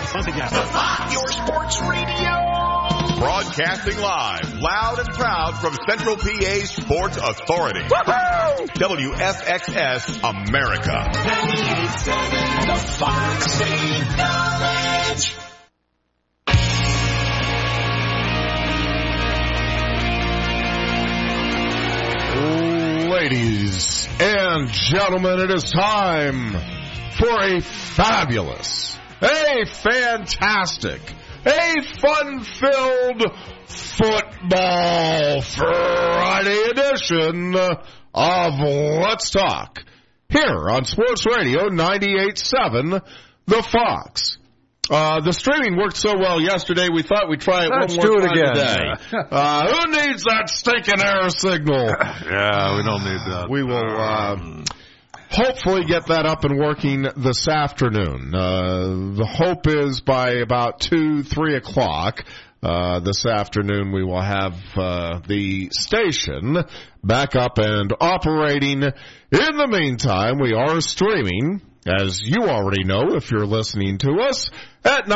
Once again. Your sports radio. Broadcasting live, loud and proud from Central PA's Sports Authority. Woohoo! WFXS America. 98.7 The Fox State Knowledge. Ladies and gentlemen, it is time for a fabulous, a fantastic, a fun-filled Football Friday edition of Let's Talk here on Sports Radio 98.7 The Fox. The streaming worked so well yesterday, we thought we'd try it one more time today. Who needs that stinking air signal? Yeah, we don't need that. We will hopefully get that up and working this afternoon. The hope is by about 2, 3 o'clock this afternoon we will have the station back up and operating. In the meantime, we are streaming, as you already know if you're listening to us, at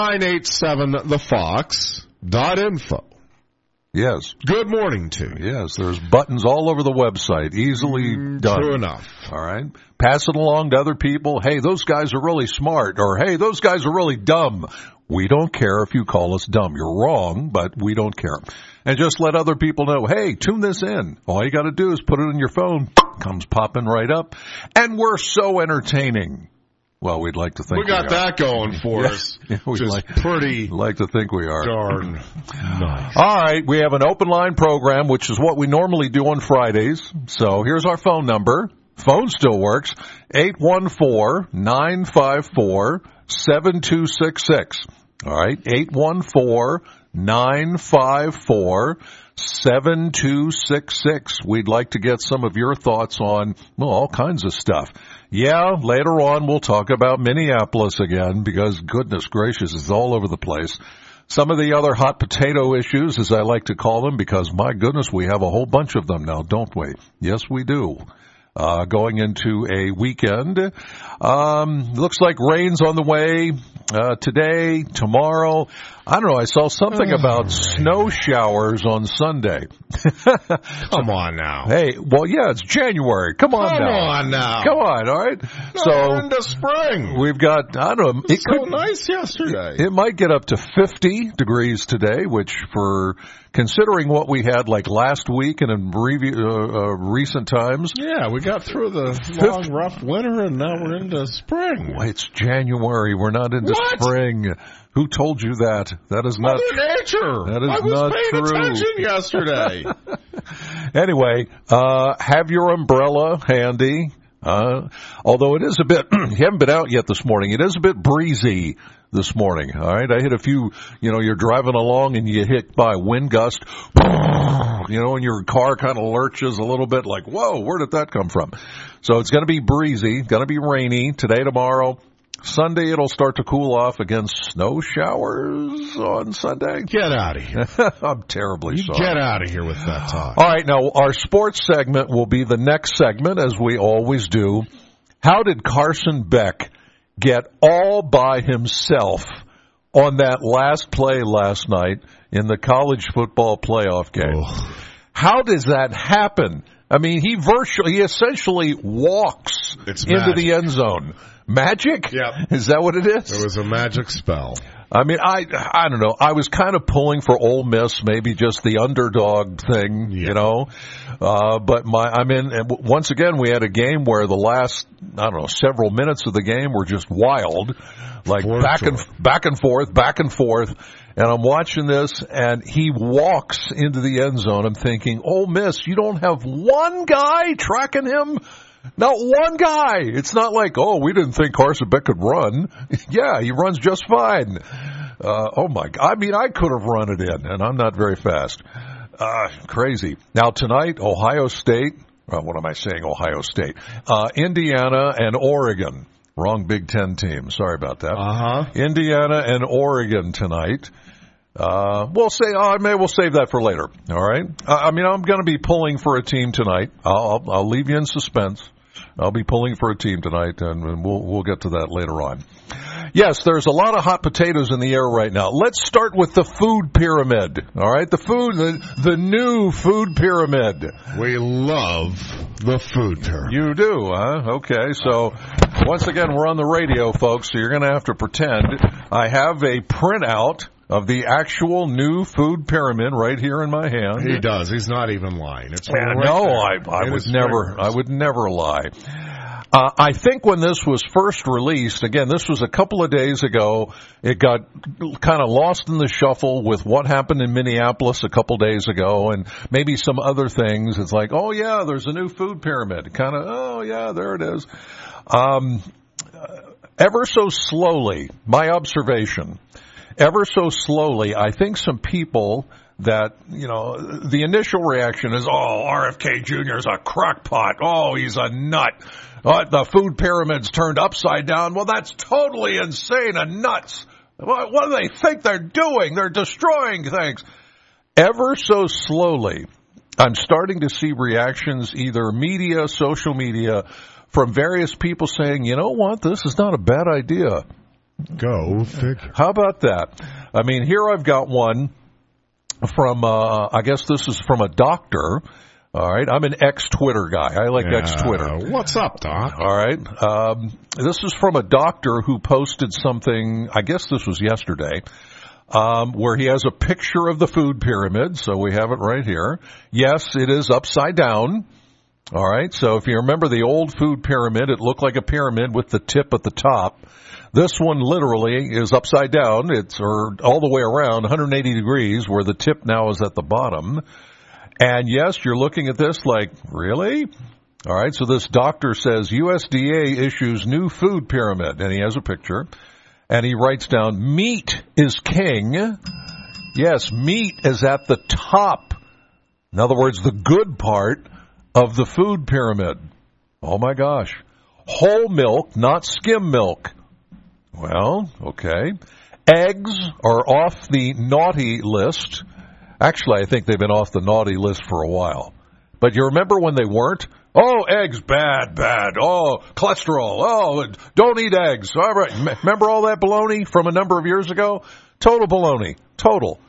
987thefox.info. Yes. Good morning to you. Yes, there's buttons all over the website. Easily done. True enough. All right. Pass it along to other people. Hey, those guys are really smart. Or, hey, those guys are really dumb. We don't care if you call us dumb. You're wrong, but we don't care. And just let other people know, hey, tune this in. All you got to do is put it on your phone. Comes popping right up. And we're so entertaining. Well, we'd like to think we got that going for us. Yeah, we'd pretty like to think we are. Darn nice. All right, we have an open line program, which is what we normally do on Fridays. So here's our phone number. Phone still works. 814-954-7266. All right, 814-954-7266. We'd like to get some of your thoughts on, well, all kinds of stuff. Yeah, later on we'll talk about Minneapolis again because, goodness gracious, it's all over the place. Some of the other hot potato issues, as I like to call them, because, my goodness, we have a whole bunch of them now, don't we? Yes, we do. Going into a weekend. Looks like rain's on the way today, tomorrow. I don't know. I saw something about snow showers on Sunday. Come on now. Hey, well, yeah, it's January. Come on now. Come on, all right? We're into spring. We've got, I don't know. It was so nice yesterday. It might get up to 50 degrees today, which for considering what we had like last week and in recent times. Yeah, we got through the long, rough winter, and now we're into spring. Well, it's January. We're not into spring. Who told you that? That is not nature. That is I was not paying true. attention yesterday. Anyway, have your umbrella handy. Although it is a bit, you haven't been out yet this morning. It is a bit breezy this morning. All right. I hit a few, you're driving along and you hit by a wind gust, and your car kind of lurches a little bit like, whoa, where did that come from? So it's going to be breezy, going to be rainy today, tomorrow. Sunday, it'll start to cool off. Again, snow showers on Sunday. Get out of here. I'm terribly sorry. Get out of here with that talk. All right, now our sports segment will be the next segment, as we always do. How did Carson Beck get all by himself on that last play last night in the college football playoff game? Oh. How does that happen? I mean, he essentially walks into the end zone. Magic? Yeah. Is that what it is? It was a magic spell. I mean, I don't know. I was kind of pulling for Ole Miss, maybe just the underdog thing, But once again, we had a game where the last, several minutes of the game were just wild, like back and forth. And I'm watching this, and he walks into the end zone. I'm thinking, Ole Miss, you don't have one guy tracking him? Not one guy. It's not like, we didn't think Carson Beck could run. Yeah, he runs just fine. Oh my God. I mean, I could have run it in, and I'm not very fast. Crazy. Now tonight, Ohio State, what am I saying, Ohio State? Indiana and Oregon. Wrong Big Ten team. Sorry about that. Indiana and Oregon tonight. We'll save that for later. All right. I'm going to be pulling for a team tonight. I'll leave you in suspense. I'll be pulling for a team tonight, and we'll get to that later on. Yes, there's a lot of hot potatoes in the air right now. Let's start with the food pyramid. All right, the new food pyramid. We love the food pyramid. You do, huh? Okay, so once again, we're on the radio, folks, so you're going to have to pretend. I have a printout of the actual new food pyramid right here in my hand. He does. He's not even lying. It's Yeah, right no, there. I would never lie. I think when this was first released, again, this was a couple of days ago, it got kind of lost in the shuffle with what happened in Minneapolis a couple days ago and maybe some other things. It's like, oh yeah, there's a new food pyramid. Kind of, oh yeah, there it is. Ever so slowly, my observation, ever so slowly, I think some people that, the initial reaction is, oh, RFK Jr. is a crackpot. Oh, he's a nut. The food pyramid's turned upside down. Well, that's totally insane and nuts. What do they think they're doing? They're destroying things. Ever so slowly, I'm starting to see reactions, either media, social media, from various people saying, you know what, this is not a bad idea. Go figure. How about that? I mean, here I've got one from, I guess this is from a doctor. All right. I'm an ex-Twitter guy. I like ex-Twitter. What's up, Doc? All right. This is from a doctor who posted something, I guess this was yesterday, where he has a picture of the food pyramid. So we have it right here. Yes, it is upside down. All right. So if you remember the old food pyramid, it looked like a pyramid with the tip at the top. This one literally is upside down. It's all the way around 180 degrees where the tip now is at the bottom. And yes, you're looking at this like, really? All right. So this doctor says USDA issues new food pyramid, and he has a picture, and he writes down, meat is king. Yes, meat is at the top. In other words, the good part of the food pyramid. Oh my gosh. Whole milk, not skim milk. Well, okay. Eggs are off the naughty list. Actually, I think they've been off the naughty list for a while. But you remember when they weren't? Oh, eggs, bad. Oh, cholesterol. Oh, don't eat eggs. All right. Remember all that baloney from a number of years ago? Total baloney. Total.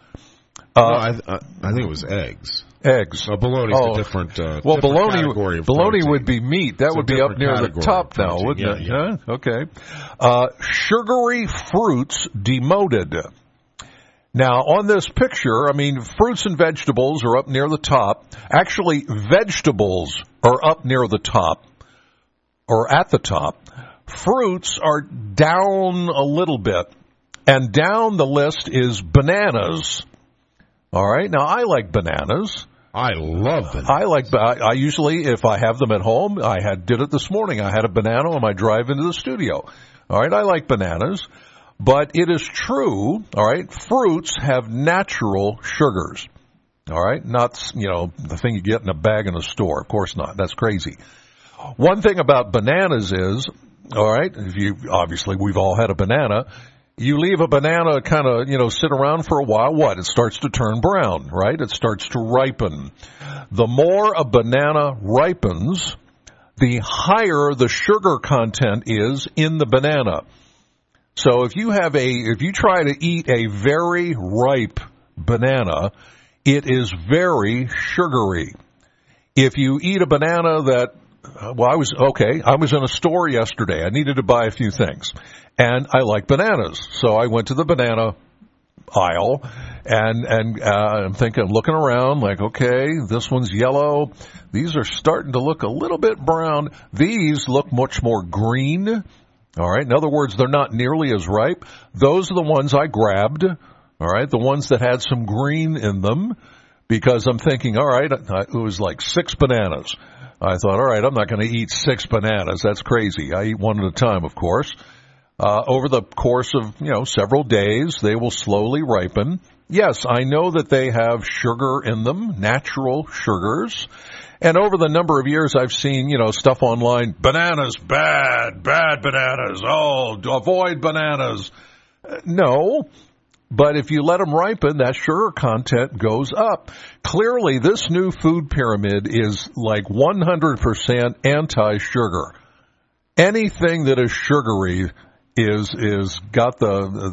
I think it was eggs. Eggs. Bologna's a different well, different category of bologna protein. would be meat. That would be up near the top now, wouldn't it? Yeah. Huh? Okay. Sugary fruits demoted. Now, on this picture, I mean, fruits and vegetables are up near the top. Actually, vegetables are up near the top, or at the top. Fruits are down a little bit, and down the list is bananas. All right. Now, I like bananas. I love bananas. I usually, if I have them at home, did it this morning. I had a banana on my drive into the studio. All right. I like bananas. But it is true, all right, fruits have natural sugars, all right, not, the thing you get in a bag in a store. Of course not. That's crazy. One thing about bananas is, all right, obviously we've all had a banana. You leave a banana kind of, sit around for a while, what? It starts to turn brown, right? It starts to ripen. The more a banana ripens, the higher the sugar content is in the banana. So if you try to eat a very ripe banana, it is very sugary. If you eat a banana that, I was in a store yesterday. I needed to buy a few things, and I like bananas. So I went to the banana aisle, and I'm looking around like, okay, this one's yellow. These are starting to look a little bit brown. These look much more green. All right. In other words, they're not nearly as ripe. Those are the ones I grabbed. All right. The ones that had some green in them, because I'm thinking, all right, it was like 6 bananas. I thought, all right, I'm not going to eat 6 bananas. That's crazy. I eat one at a time, of course. Over the course of, several days, they will slowly ripen. Yes, I know that they have sugar in them, natural sugars. And over the number of years I've seen, stuff online, bananas, bad bananas, oh, avoid bananas. No, but if you let them ripen, that sugar content goes up. Clearly, this new food pyramid is like 100% anti-sugar. Anything that is sugary is got they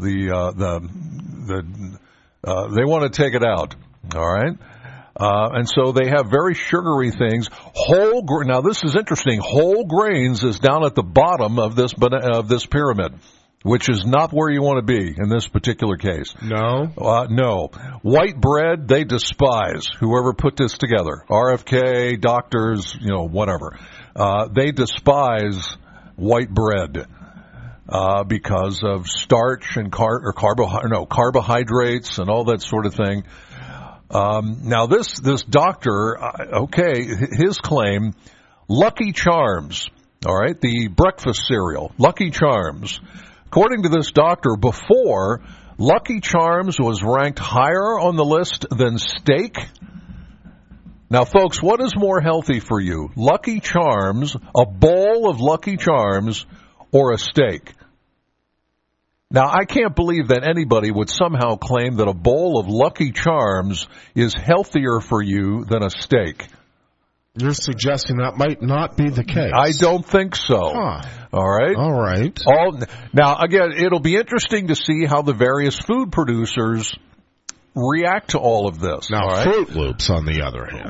want to take it out. All right. And so they have very sugary things. Now this is interesting. Whole grains is down at the bottom of this pyramid, which is not where you want to be in this particular case. No? No. White bread, they despise. Whoever put this together. RFK, doctors, whatever. They despise white bread because of starch and carbohydrates and all that sort of thing. Now this doctor, his claim, Lucky Charms, all right, the breakfast cereal, Lucky Charms. According to this doctor, before, Lucky Charms was ranked higher on the list than steak. Now, folks, what is more healthy for you? Lucky Charms, a bowl of Lucky Charms, or a steak? Now, I can't believe that anybody would somehow claim that a bowl of Lucky Charms is healthier for you than a steak. You're suggesting that might not be the case. I don't think so. Huh. All right? All right. Now, again, it'll be interesting to see how the various food producers react to all of this. Now, right? Fruit Loops, on the other hand.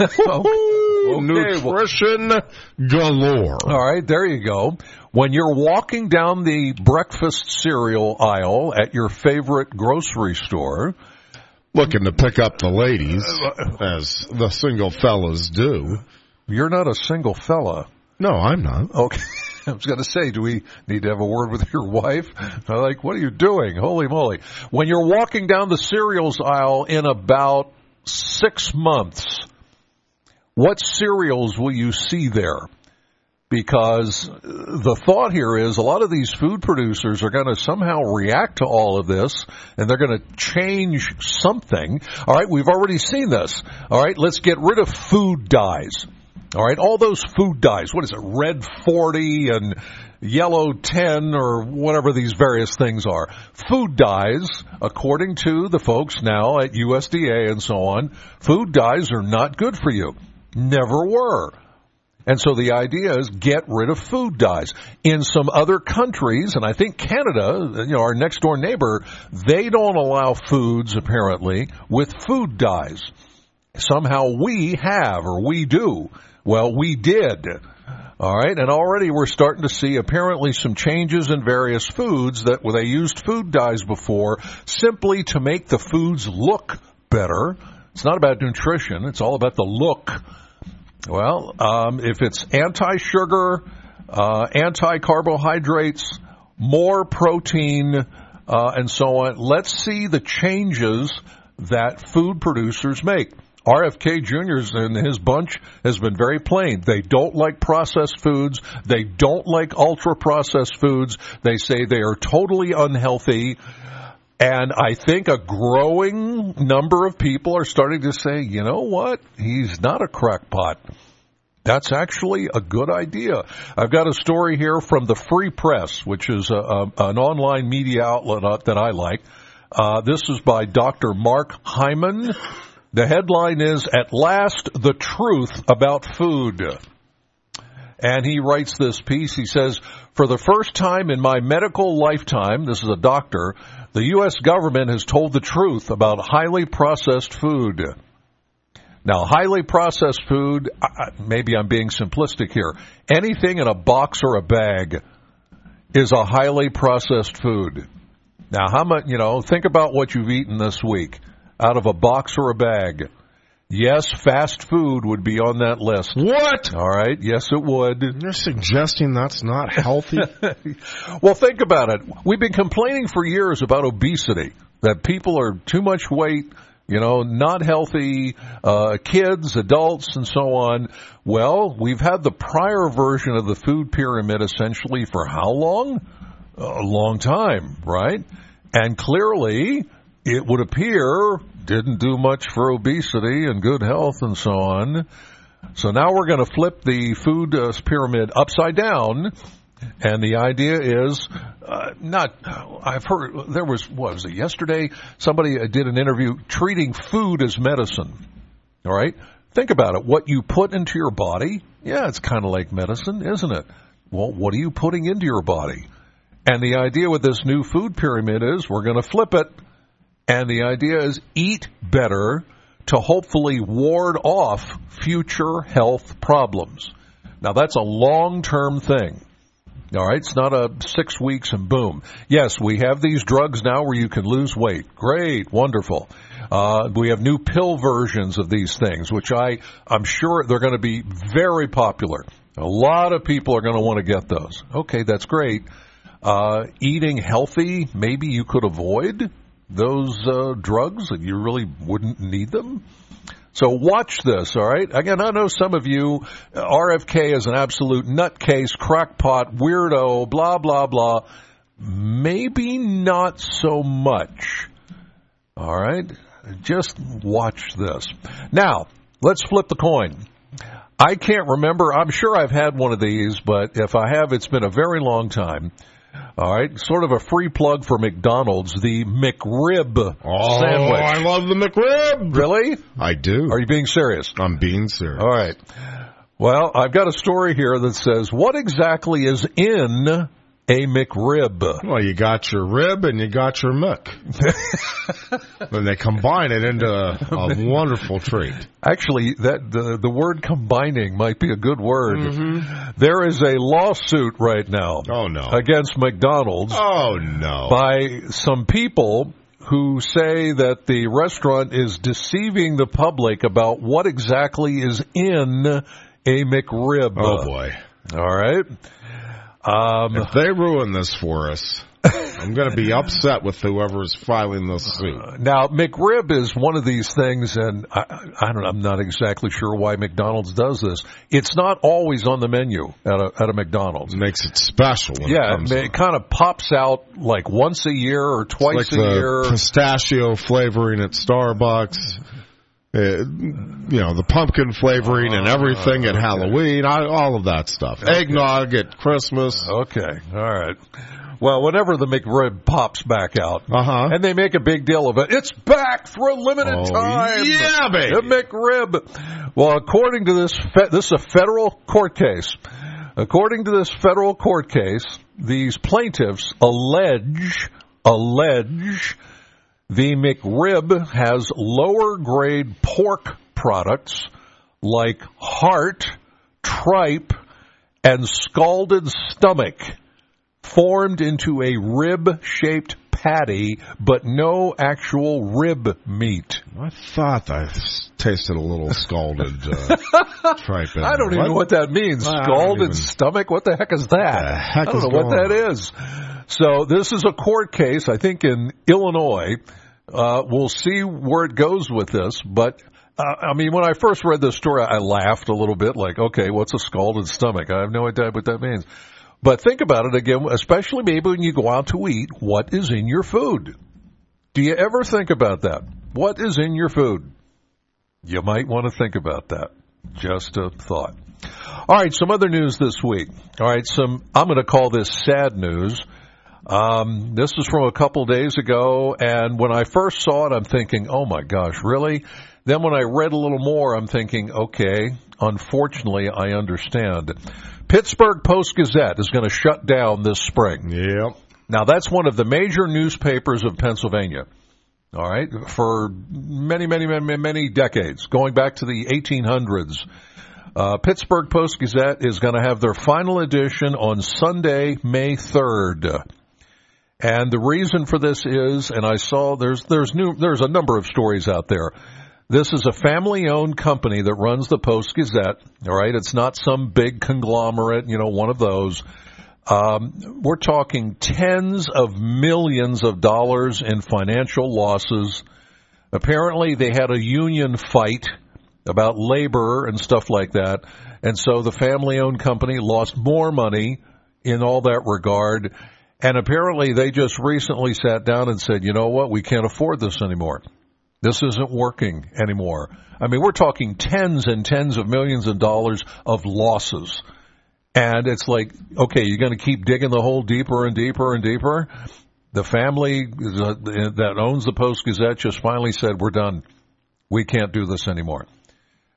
Nutrition galore. All right, there you go. When you're walking down the breakfast cereal aisle at your favorite grocery store, looking to pick up the ladies, as the single fellas do. You're not a single fella. No, I'm not. Okay. I was going to say, do we need to have a word with your wife? I'm like, what are you doing? Holy moly. When you're walking down the cereals aisle in about 6 months, what cereals will you see there? Because the thought here is a lot of these food producers are going to somehow react to all of this, and they're going to change something. All right, we've already seen this. All right, let's get rid of food dyes. All right, all those food dyes. What is it, red 40 and yellow 10 or whatever these various things are. Food dyes, according to the folks now at USDA and so on, food dyes are not good for you. Never were. And so the idea is get rid of food dyes. In some other countries, and I think Canada, our next door neighbor, they don't allow foods, apparently, with food dyes. Somehow we have, or we do. Well, we did. All right, and already we're starting to see apparently some changes in various foods that where they used food dyes before simply to make the foods look better. It's not about nutrition. It's all about the look. Well, if it's anti-sugar, anti-carbohydrates, more protein, and so on, let's see the changes that food producers make. RFK Jr. and his bunch has been very plain. They don't like processed foods. They don't like ultra-processed foods. They say they are totally unhealthy. And I think a growing number of people are starting to say, you know what? He's not a crackpot. That's actually a good idea. I've got a story here from the Free Press, which is an online media outlet that I like. This is by Dr. Mark Hyman. The headline is, "At Last, the Truth About Food." And he writes this piece. He says, "For the first time in my medical lifetime," this is a doctor, "the U.S. government has told the truth about highly processed food." Now, highly processed food, maybe I'm being simplistic here. Anything in a box or a bag is a highly processed food. Now, how much, think about what you've eaten this week out of a box or a bag. Yes, fast food would be on that list. What? All right. Yes, it would. You're suggesting that's not healthy? Well, think about it. We've been complaining for years about obesity, that people are too much weight, not healthy, kids, adults, and so on. Well, we've had the prior version of the food pyramid essentially for how long? A long time, right? And clearly, it would appear, didn't do much for obesity and good health and so on. So now we're going to flip the food pyramid upside down. And the idea is I've heard, there was, what was it, yesterday? Somebody did an interview treating food as medicine. All right? Think about it. What you put into your body, yeah, it's kind of like medicine, isn't it? Well, what are you putting into your body? And the idea with this new food pyramid is we're going to flip it. And the idea is eat better to hopefully ward off future health problems. Now, that's a long-term thing. All right, it's not a 6 weeks and boom. Yes, we have these drugs now where you can lose weight. Great, wonderful. We have new pill versions of these things, which I'm sure they're going to be very popular. A lot of people are going to want to get those. Okay, that's great. Eating healthy, maybe you could avoid those drugs and you really wouldn't need them. So watch this, all right? Again, I know some of you, RFK is an absolute nutcase, crackpot, weirdo, blah, blah, blah. Maybe not so much, all right? Just watch this. Now, let's flip the coin. I can't remember. I'm sure I've had one of these, but if I have, it's been a very long time. All right, sort of a free plug for McDonald's, the McRib sandwich. I love the McRib. Really? I do. Are you being serious? I'm being serious. All right. Well, I've got a story here that says, what exactly is in a McRib? Well, you got your rib and you got your Mc. And they combine it into a wonderful treat. Actually, the word combining might be a good word. Mm-hmm. There is a lawsuit right now against McDonald's by some people who say that the restaurant is deceiving the public about what exactly is in a McRib. Oh, boy. All right. If they ruin this for us, I'm going to be upset with whoever is filing this suit. Now, McRib is one of these things, and I'm not exactly sure why McDonald's does this. It's not always on the menu at a McDonald's. It makes it special. It kind of pops out like once a year or twice a year. Pistachio flavoring at Starbucks. The pumpkin flavoring and everything at Halloween, all of that stuff. Eggnog at Christmas. Okay, all right. Well, whenever the McRib pops back out, and they make a big deal of it, it's back for a limited time. Yeah, baby. The McRib. Well, according to this is a federal court case. According to this federal court case, these plaintiffs allege the McRib has lower grade pork products like heart, tripe, and scalded stomach formed into a rib-shaped patty, but no actual rib meat. I thought I tasted a little scalded tripe in I don't even know what that means. Scalded stomach? What the heck is that? I don't know what that is. So this is a court case, I think, in Illinois. We'll see where it goes with this. But, when I first read this story, I laughed a little bit, like, okay, what's a scalded stomach? I have no idea what that means. But think about it again, especially maybe when you go out to eat, what is in your food? Do you ever think about that? What is in your food? You might want to think about that. Just a thought. All right, some other news this week. All right, I'm going to call this sad news. This is from a couple days ago, and when I first saw it, I'm thinking, oh my gosh, really? Then when I read a little more, I'm thinking, okay, unfortunately, I understand. Pittsburgh Post-Gazette is going to shut down this spring. Yep. Now, that's one of the major newspapers of Pennsylvania, all right, for many, many, many, many decades, going back to the 1800s. Pittsburgh Post-Gazette is going to have their final edition on Sunday, May 3rd. And the reason for this is, and I saw there's a number of stories out there. This is a family-owned company that runs the Post-Gazette, all right? It's not some big conglomerate, one of those. We're talking tens of millions of dollars in financial losses. Apparently, they had a union fight about labor and stuff like that, and so the family-owned company lost more money in all that regard. And apparently, they just recently sat down and said, you know what, we can't afford this anymore. This isn't working anymore. We're talking tens and tens of millions of dollars of losses. And it's like, okay, you're going to keep digging the hole deeper and deeper and deeper? The family that owns the Post-Gazette just finally said, we're done. We can't do this anymore.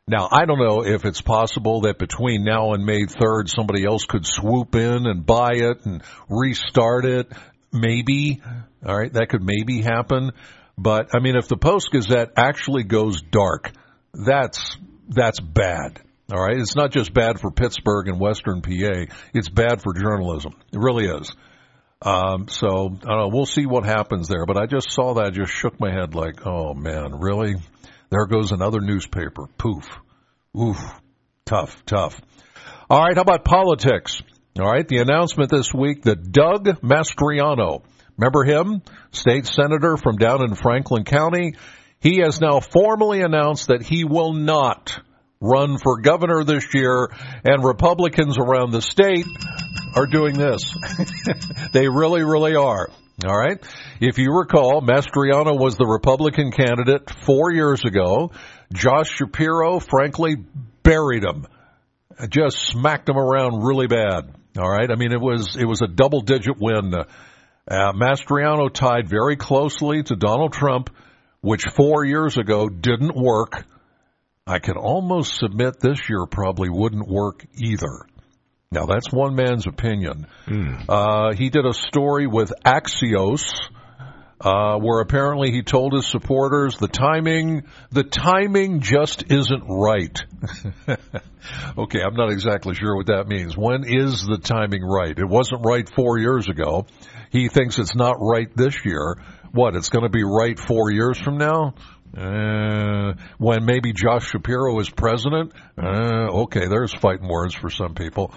Now, I don't know if it's possible that between now and May 3rd, somebody else could swoop in and buy it and restart it. Maybe. All right, that could maybe happen. But, I mean, if the Post-Gazette actually goes dark, that's bad. All right, it's not just bad for Pittsburgh and Western PA. It's bad for journalism. It really is. So, I don't know, we'll see what happens there. But I just saw that, just shook my head like, oh, man, really? There goes another newspaper. Poof. Oof. Tough. All right, how about politics? All right, the announcement this week that Doug Mastriano, remember him? State senator from down in Franklin County. He has now formally announced that he will not run for governor this year, and Republicans around the state are doing this. They really, really are. All right. If you recall, Mastriano was the Republican candidate 4 years ago. Josh Shapiro, frankly, buried him. Just smacked him around really bad. All right. I mean, it was a double-digit win. Mastriano tied very closely to Donald Trump, which 4 years ago didn't work. I could almost submit this year probably wouldn't work either. Now, that's one man's opinion. He did a story with Axios, where apparently he told his supporters the timing just isn't right. Okay, I'm not exactly sure what that means. When is the timing right? It wasn't right 4 years ago. He thinks it's not right this year. What, it's going to be right 4 years from now? When maybe Josh Shapiro is president? Okay, there's fighting words for some people.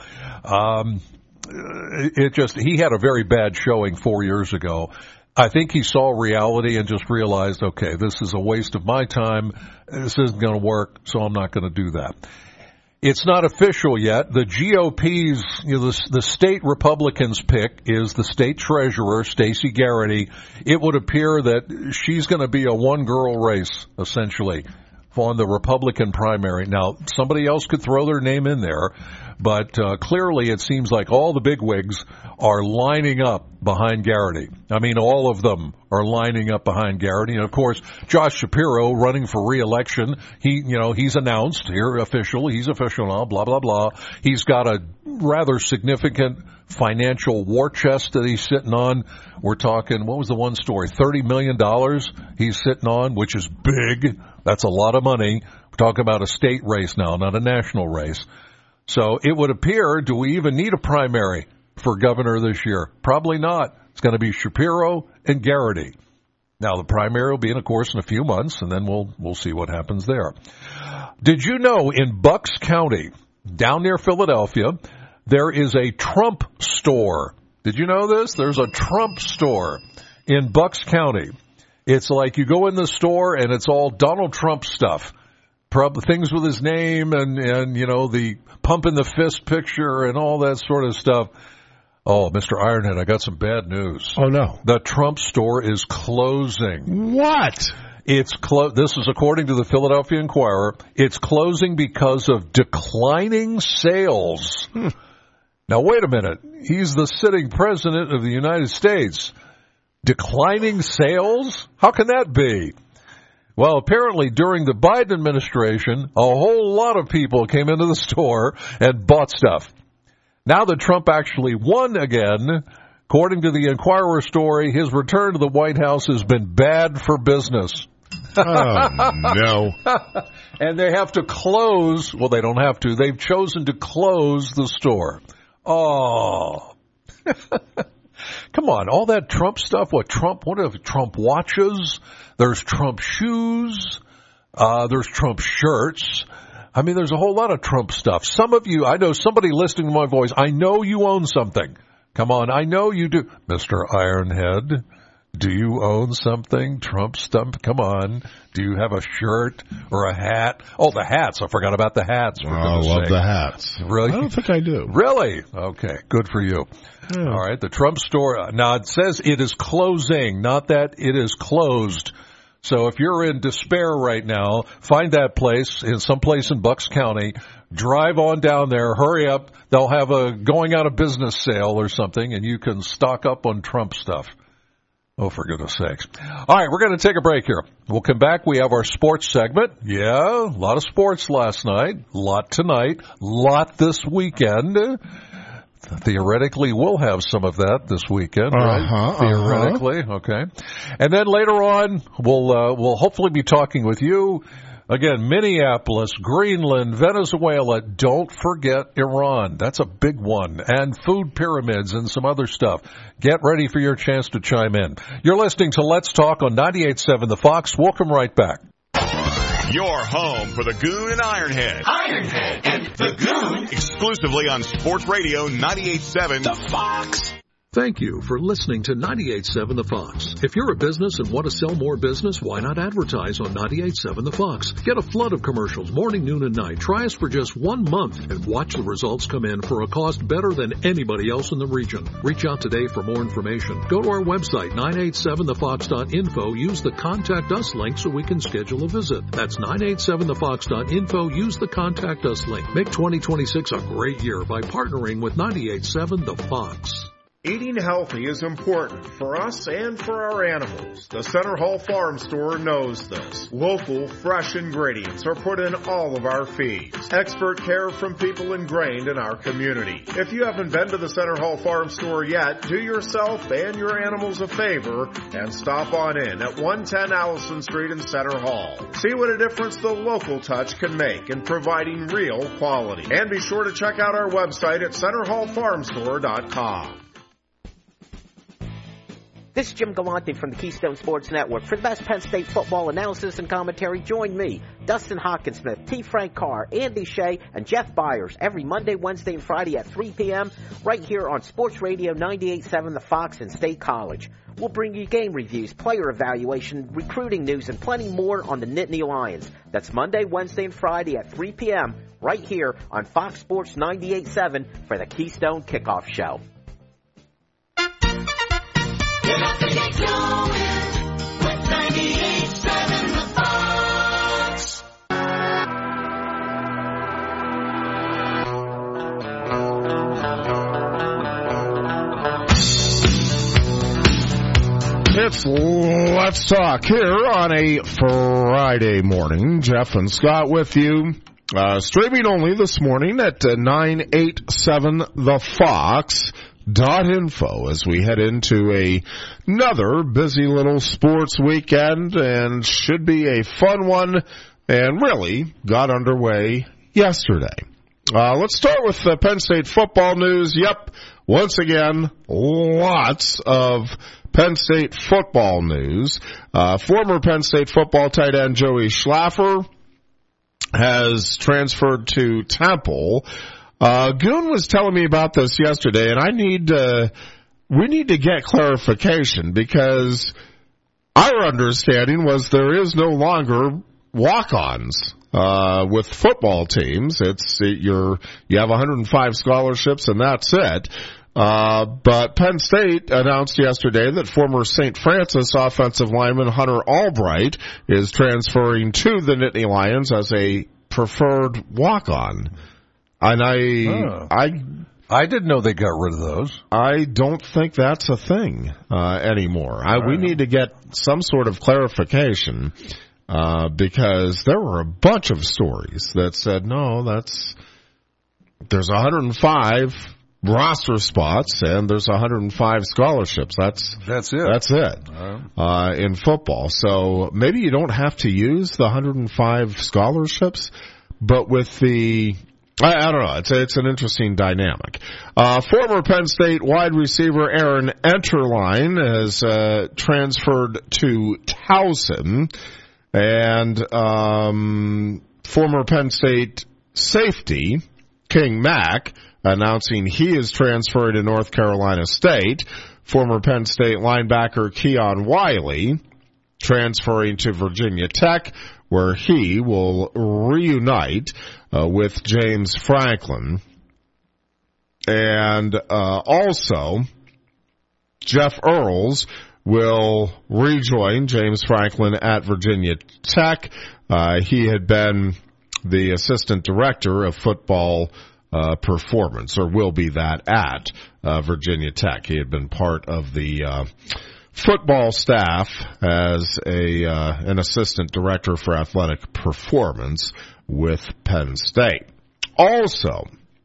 He had a very bad showing 4 years ago. I think he saw reality and just realized, okay, this is a waste of my time. This isn't going to work, so I'm not going to do that. It's not official yet. The GOP's, the state Republicans' pick is the state treasurer, Stacey Garrity. It would appear that she's going to be a one-girl race, essentially, on the Republican primary. Now, somebody else could throw their name in there, but clearly it seems like all the bigwigs are lining up behind Garrity. I mean, all of them are lining up behind Garrity. And, of course, Josh Shapiro running for re-election. He's announced here, he's official now, blah, blah, blah. He's got a rather significant financial war chest that he's sitting on. We're talking, what was the one story? $30 million he's sitting on, which is big. That's a lot of money. We're talking about a state race now, not a national race. So it would appear, do we even need a primary for governor this year? Probably not. It's going to be Shapiro and Garrity. Now, the primary will be, of course, in a few months, and then we'll see what happens there. Did you know in Bucks County, down near Philadelphia, there is a Trump store? Did you know this? There's a Trump store in Bucks County. It's like you go in the store, and it's all Donald Trump stuff. Things with his name and the pump in the fist picture and all that sort of stuff. Oh, Mr. Ironhead, I got some bad news. Oh, no. The Trump store is closing. What? This is according to the Philadelphia Inquirer. It's closing because of declining sales. Now, wait a minute. He's the sitting president of the United States. Declining sales? How can that be? Well, apparently during the Biden administration, a whole lot of people came into the store and bought stuff. Now that Trump actually won again, according to the Inquirer story, his return to the White House has been bad for business. Oh, no. And they have to close. Well, they don't have to. They've chosen to close the store. Oh. Come on, all that Trump stuff. What if Trump watches? There's Trump shoes. There's Trump shirts. I mean, there's a whole lot of Trump stuff. Some of you, I know somebody listening to my voice, I know you own something. Come on, I know you do. Mr. Ironhead, do you own something? Trump stuff? Come on. Do you have a shirt or a hat? Oh, the hats. I forgot about the hats. I love the hats. Really? I don't think I do. Really? Okay, good for you. Yeah. All right, the Trump store. Now, it says it is closing, not that it is closed. So if you're in despair right now, find that place in some place in Bucks County, drive on down there, hurry up. They'll have a going out of business sale or something, and you can stock up on Trump stuff. Oh, for goodness sakes. All right, we're going to take a break here. We'll come back. We have our sports segment. Yeah, a lot of sports last night, a lot tonight, a lot this weekend. Theoretically, we'll have some of that this weekend, right? Theoretically, okay. And then later on, we'll hopefully be talking with you. Again, Minneapolis, Greenland, Venezuela. Don't forget Iran. That's a big one. And food pyramids and some other stuff. Get ready for your chance to chime in. You're listening to Let's Talk on 98.7 The Fox. We'll come right back. Your home for the Goon and Ironhead. Ironhead and the Goon. Exclusively on Sports Radio 98.7 The Fox. Thank you for listening to 98.7 The Fox. If you're a business and want to sell more business, why not advertise on 98.7 The Fox? Get a flood of commercials morning, noon, and night. Try us for just 1 month and watch the results come in for a cost better than anybody else in the region. Reach out today for more information. Go to our website, 987thefox.info. Use the Contact Us link so we can schedule a visit. That's 987thefox.info. Use the Contact Us link. Make 2026 a great year by partnering with 98.7 The Fox. Eating healthy is important for us and for our animals. The Center Hall Farm Store knows this. Local, fresh ingredients are put in all of our feeds. Expert care from people ingrained in our community. If you haven't been to the Center Hall Farm Store yet, do yourself and your animals a favor and stop on in at 110 Allison Street in Center Hall. See what a difference the local touch can make in providing real quality. And be sure to check out our website at centerhallfarmstore.com. This is Jim Galante from the Keystone Sports Network. For the best Penn State football analysis and commentary, join me, Dustin Hawkinsmith, T. Frank Carr, Andy Shea, and Jeff Byers every Monday, Wednesday, and Friday at 3 p.m. right here on Sports Radio 98.7 The Fox and State College. We'll bring you game reviews, player evaluation, recruiting news, and plenty more on the Nittany Lions. That's Monday, Wednesday, and Friday at 3 p.m. right here on Fox Sports 98.7 for the Keystone Kickoff Show. Get up and get going with 98.7 The Fox. It's Let's Talk here on a Friday morning. Jeff and Scott with you. Streaming only this morning at 987thefox.info as we head into another busy little sports weekend, and should be a fun one, and really got underway yesterday. Let's start with Penn State football news. Yep, once again, lots of Penn State football news. Former Penn State football tight end Joey Schlaffer has transferred to Temple. Goon was telling me about this yesterday, and we need to get clarification, because our understanding was there is no longer walk-ons with football teams. You have 105 scholarships and that's it. But Penn State announced yesterday that former St. Francis offensive lineman Hunter Albright is transferring to the Nittany Lions as a preferred walk-on. And I didn't know they got rid of those. I don't think that's a thing anymore. We need to get some sort of clarification because there were a bunch of stories that said, no, there's 105 roster spots and there's 105 scholarships. That's it. That's it in football. So maybe you don't have to use the 105 scholarships, but with the I don't know. It's an interesting dynamic. Former Penn State wide receiver Aaron Enterline has transferred to Towson, and former Penn State safety King Mack announcing he is transferring to North Carolina State. Former Penn State linebacker Keon Wiley transferring to Virginia Tech, where he will reunite with James Franklin. And also, Jeff Earls will rejoin James Franklin at Virginia Tech. He had been the assistant director of football performance, or will be that at Virginia Tech. He had been part of the football staff as an assistant director for athletic performance with Penn State. Also,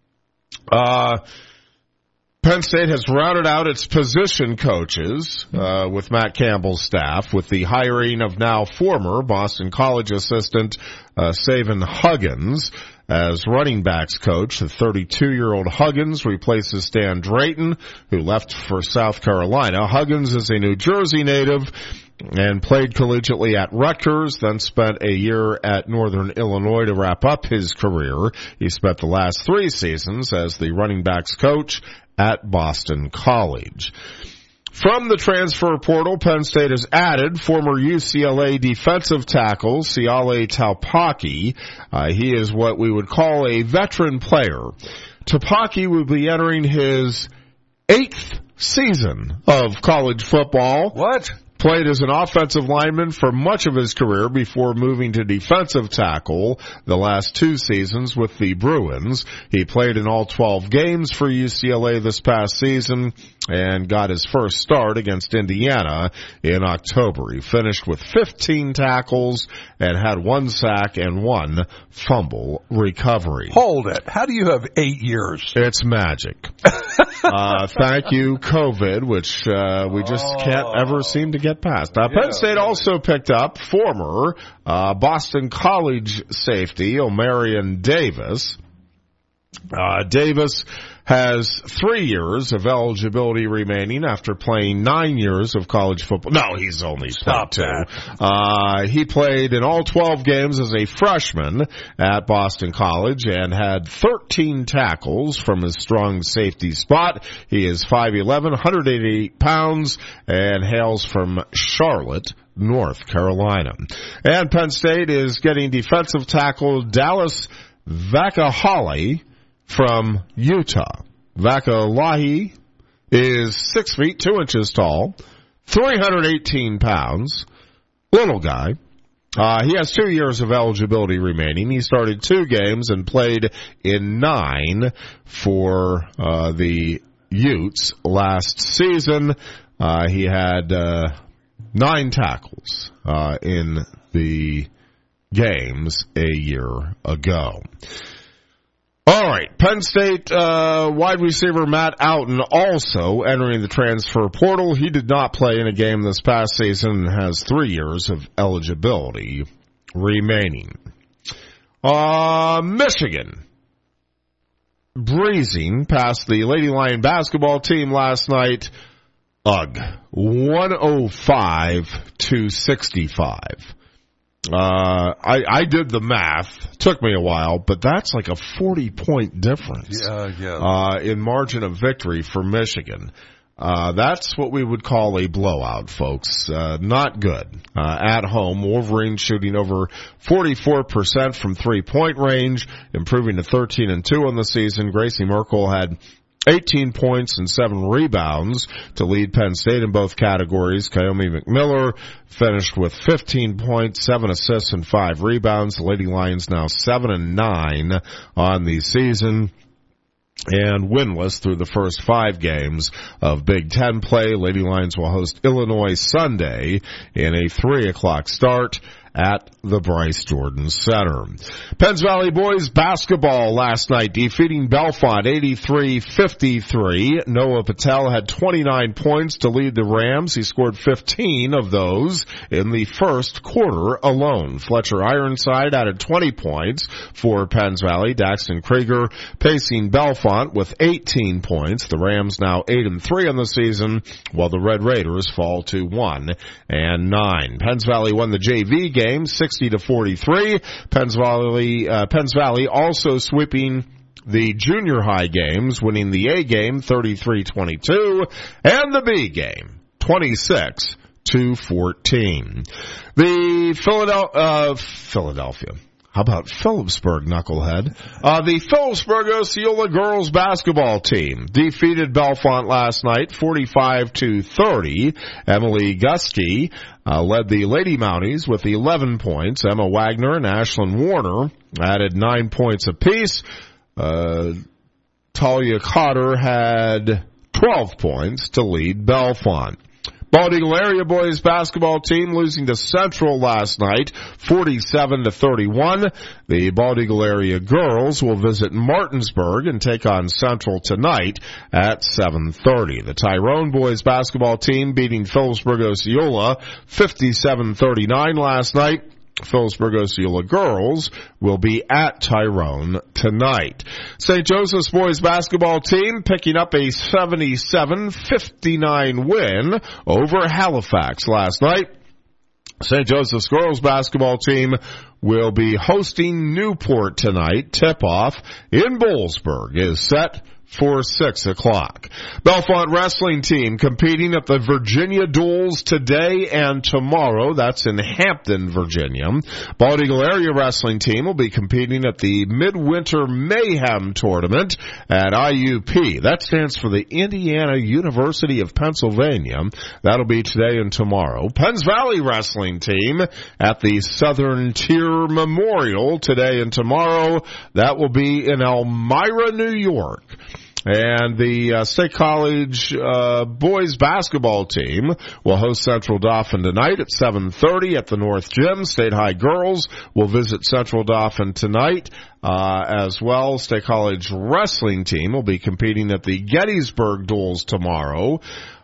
Penn State has rounded out its position coaches with Matt Campbell's staff with the hiring of now former Boston College assistant Savin Huggins as running backs coach. The 32-year-old Huggins replaces Stan Drayton, who left for South Carolina. Huggins is a New Jersey native and played collegiately at Rutgers, then spent a year at Northern Illinois to wrap up his career. He spent the last 3 seasons as the running backs coach at Boston College. From the transfer portal, Penn State has added former UCLA defensive tackle Siale Taupaki. He is what we would call a veteran player. Taupaki will be entering his 8th season of college football. What? Played as an offensive lineman for much of his career before moving to defensive tackle the last 2 seasons with the Bruins. He played in all 12 games for UCLA this past season and got his first start against Indiana in October. He finished with 15 tackles and had 1 sack and 1 fumble recovery. Hold it. How do you have 8 years? It's magic. Thank you, COVID, which we just can't ever seem to get past. Penn State also picked up former Boston College safety Omarion Davis. Davis has 3 years of eligibility remaining after playing 9 years of college football. No, he's only played 2. He played in all 12 games as a freshman at Boston College and had 13 tackles from his strong safety spot. He is 5'11", 188 pounds, and hails from Charlotte, North Carolina. And Penn State is getting defensive tackle Dallas Vakahali from Utah. Vakalahi is 6 feet 2 inches tall, 318 pounds, little guy. He has 2 years of eligibility remaining. He started 2 games and played in 9 for the Utes last season. He had 9 tackles in the games a year ago. All right, Penn State wide receiver Matt Outen also entering the transfer portal. He did not play in a game this past season and has 3 years of eligibility remaining. Michigan breezing past the Lady Lion basketball team last night. 105-65. I did the math. Took me a while, but that's like a 40-point difference. In margin of victory for Michigan. That's what we would call a blowout, folks. Not good. At home, Wolverines shooting over 44% from 3-point range, improving to 13-2 on the season. Gracie Merkel had 18 points and 7 rebounds to lead Penn State in both categories. Kaomi McMiller finished with 15 points, 7 assists, and 5 rebounds. The Lady Lions now 7-9 on the season and winless through the first 5 games of Big Ten play. Lady Lions will host Illinois Sunday in a 3:00 start at the Bryce Jordan Center. Penns Valley boys basketball last night defeating Bellefonte 83-53. Noah Patel had 29 points to lead the Rams. He scored 15 of those in the first quarter alone. Fletcher Ironside added 20 points for Penns Valley. Daxton Krieger pacing Bellefonte with 18 points. The Rams now 8-3 on the season, while the Red Raiders fall to 1-9. Penns Valley won the JV game 60-43. Penns Valley also sweeping the junior high games, winning the A game 33-22 and the B game 26-14. The Philadelphia. How about Phillipsburg, knucklehead? The Phillipsburg Osceola girls basketball team defeated Bellefonte last night 45-30. Emily Gusky led the Lady Mounties with 11 points. Emma Wagner and Ashlyn Warner added 9 points apiece. Talia Cotter had 12 points to lead Bellefonte. Bald Eagle area boys basketball team losing to Central last night, 47-31. The Bald Eagle area girls will visit Martinsburg and take on Central tonight at 7:30. The Tyrone boys basketball team beating Phillipsburg Osceola 57-39 last night. Phillipsburg Osceola girls will be at Tyrone tonight. St. Joseph's boys basketball team picking up a 77-59 win over Halifax last night. St. Joseph's girls basketball team will be hosting Newport tonight. Tip-off in Boalsburg is set for 6 o'clock. Bellefonte wrestling team competing at the Virginia Duels today and tomorrow. That's in Hampton, Virginia. Bald Eagle area wrestling team will be competing at the Midwinter Mayhem tournament at IUP. That stands for the Indiana University of Pennsylvania. That'll be today and tomorrow. Penns Valley wrestling team at the Southern Tier Memorial today and tomorrow. That will be in Elmira, New York. And the State College boys basketball team will host Central Dauphin tonight at 7:30 at the North Gym. State High girls will visit Central Dauphin tonight as well. State College wrestling team will be competing at the Gettysburg Duels tomorrow.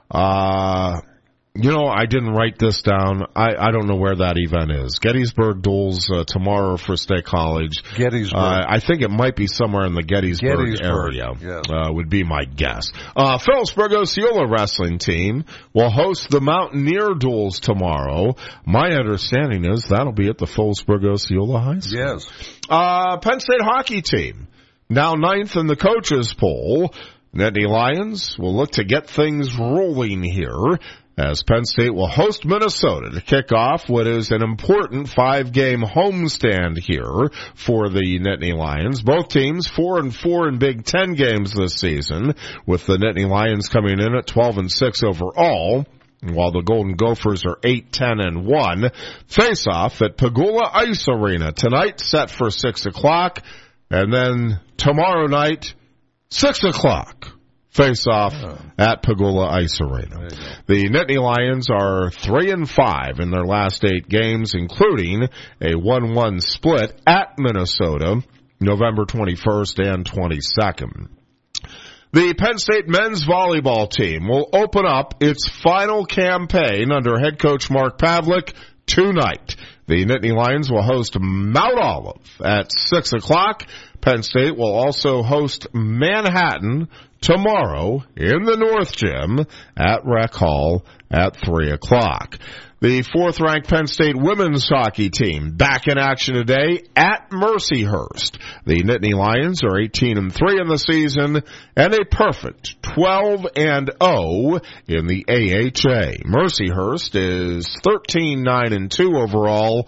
I didn't write this down. I don't know where that event is. Gettysburg Duels tomorrow for State College. Gettysburg. I think it might be somewhere in the Gettysburg area. Yes. Would be my guess. Phillipsburg Osceola wrestling team will host the Mountaineer Duels tomorrow. My understanding is that'll be at the Phillipsburg Osceola High School. Yes. Penn State hockey team now 9th in the coaches poll. Nittany Lions will look to get things rolling here, as Penn State will host Minnesota to kick off what is an important 5-game homestand here for the Nittany Lions. Both teams 4-4 in Big Ten games this season, with the Nittany Lions coming in at 12-6 overall, while the Golden Gophers are 8-10-1. Face-off at Pagula Ice Arena tonight, set for 6 o'clock, and then tomorrow night, 6 o'clock. Face-off at Pagula Ice Arena. The Nittany Lions are 3-5 in their last 8 games, including a 1-1 split at Minnesota, November 21st and 22nd. The Penn State men's volleyball team will open up its final campaign under head coach Mark Pavlik tonight. The Nittany Lions will host Mount Olive at 6 o'clock. Penn State will also host Manhattan tomorrow in the North Gym at Rec Hall at 3 o'clock. The 4th-ranked Penn State women's hockey team back in action today at Mercyhurst. The Nittany Lions are 18-3 in the season and a perfect 12-0 in the AHA. Mercyhurst is 13-9-2 overall,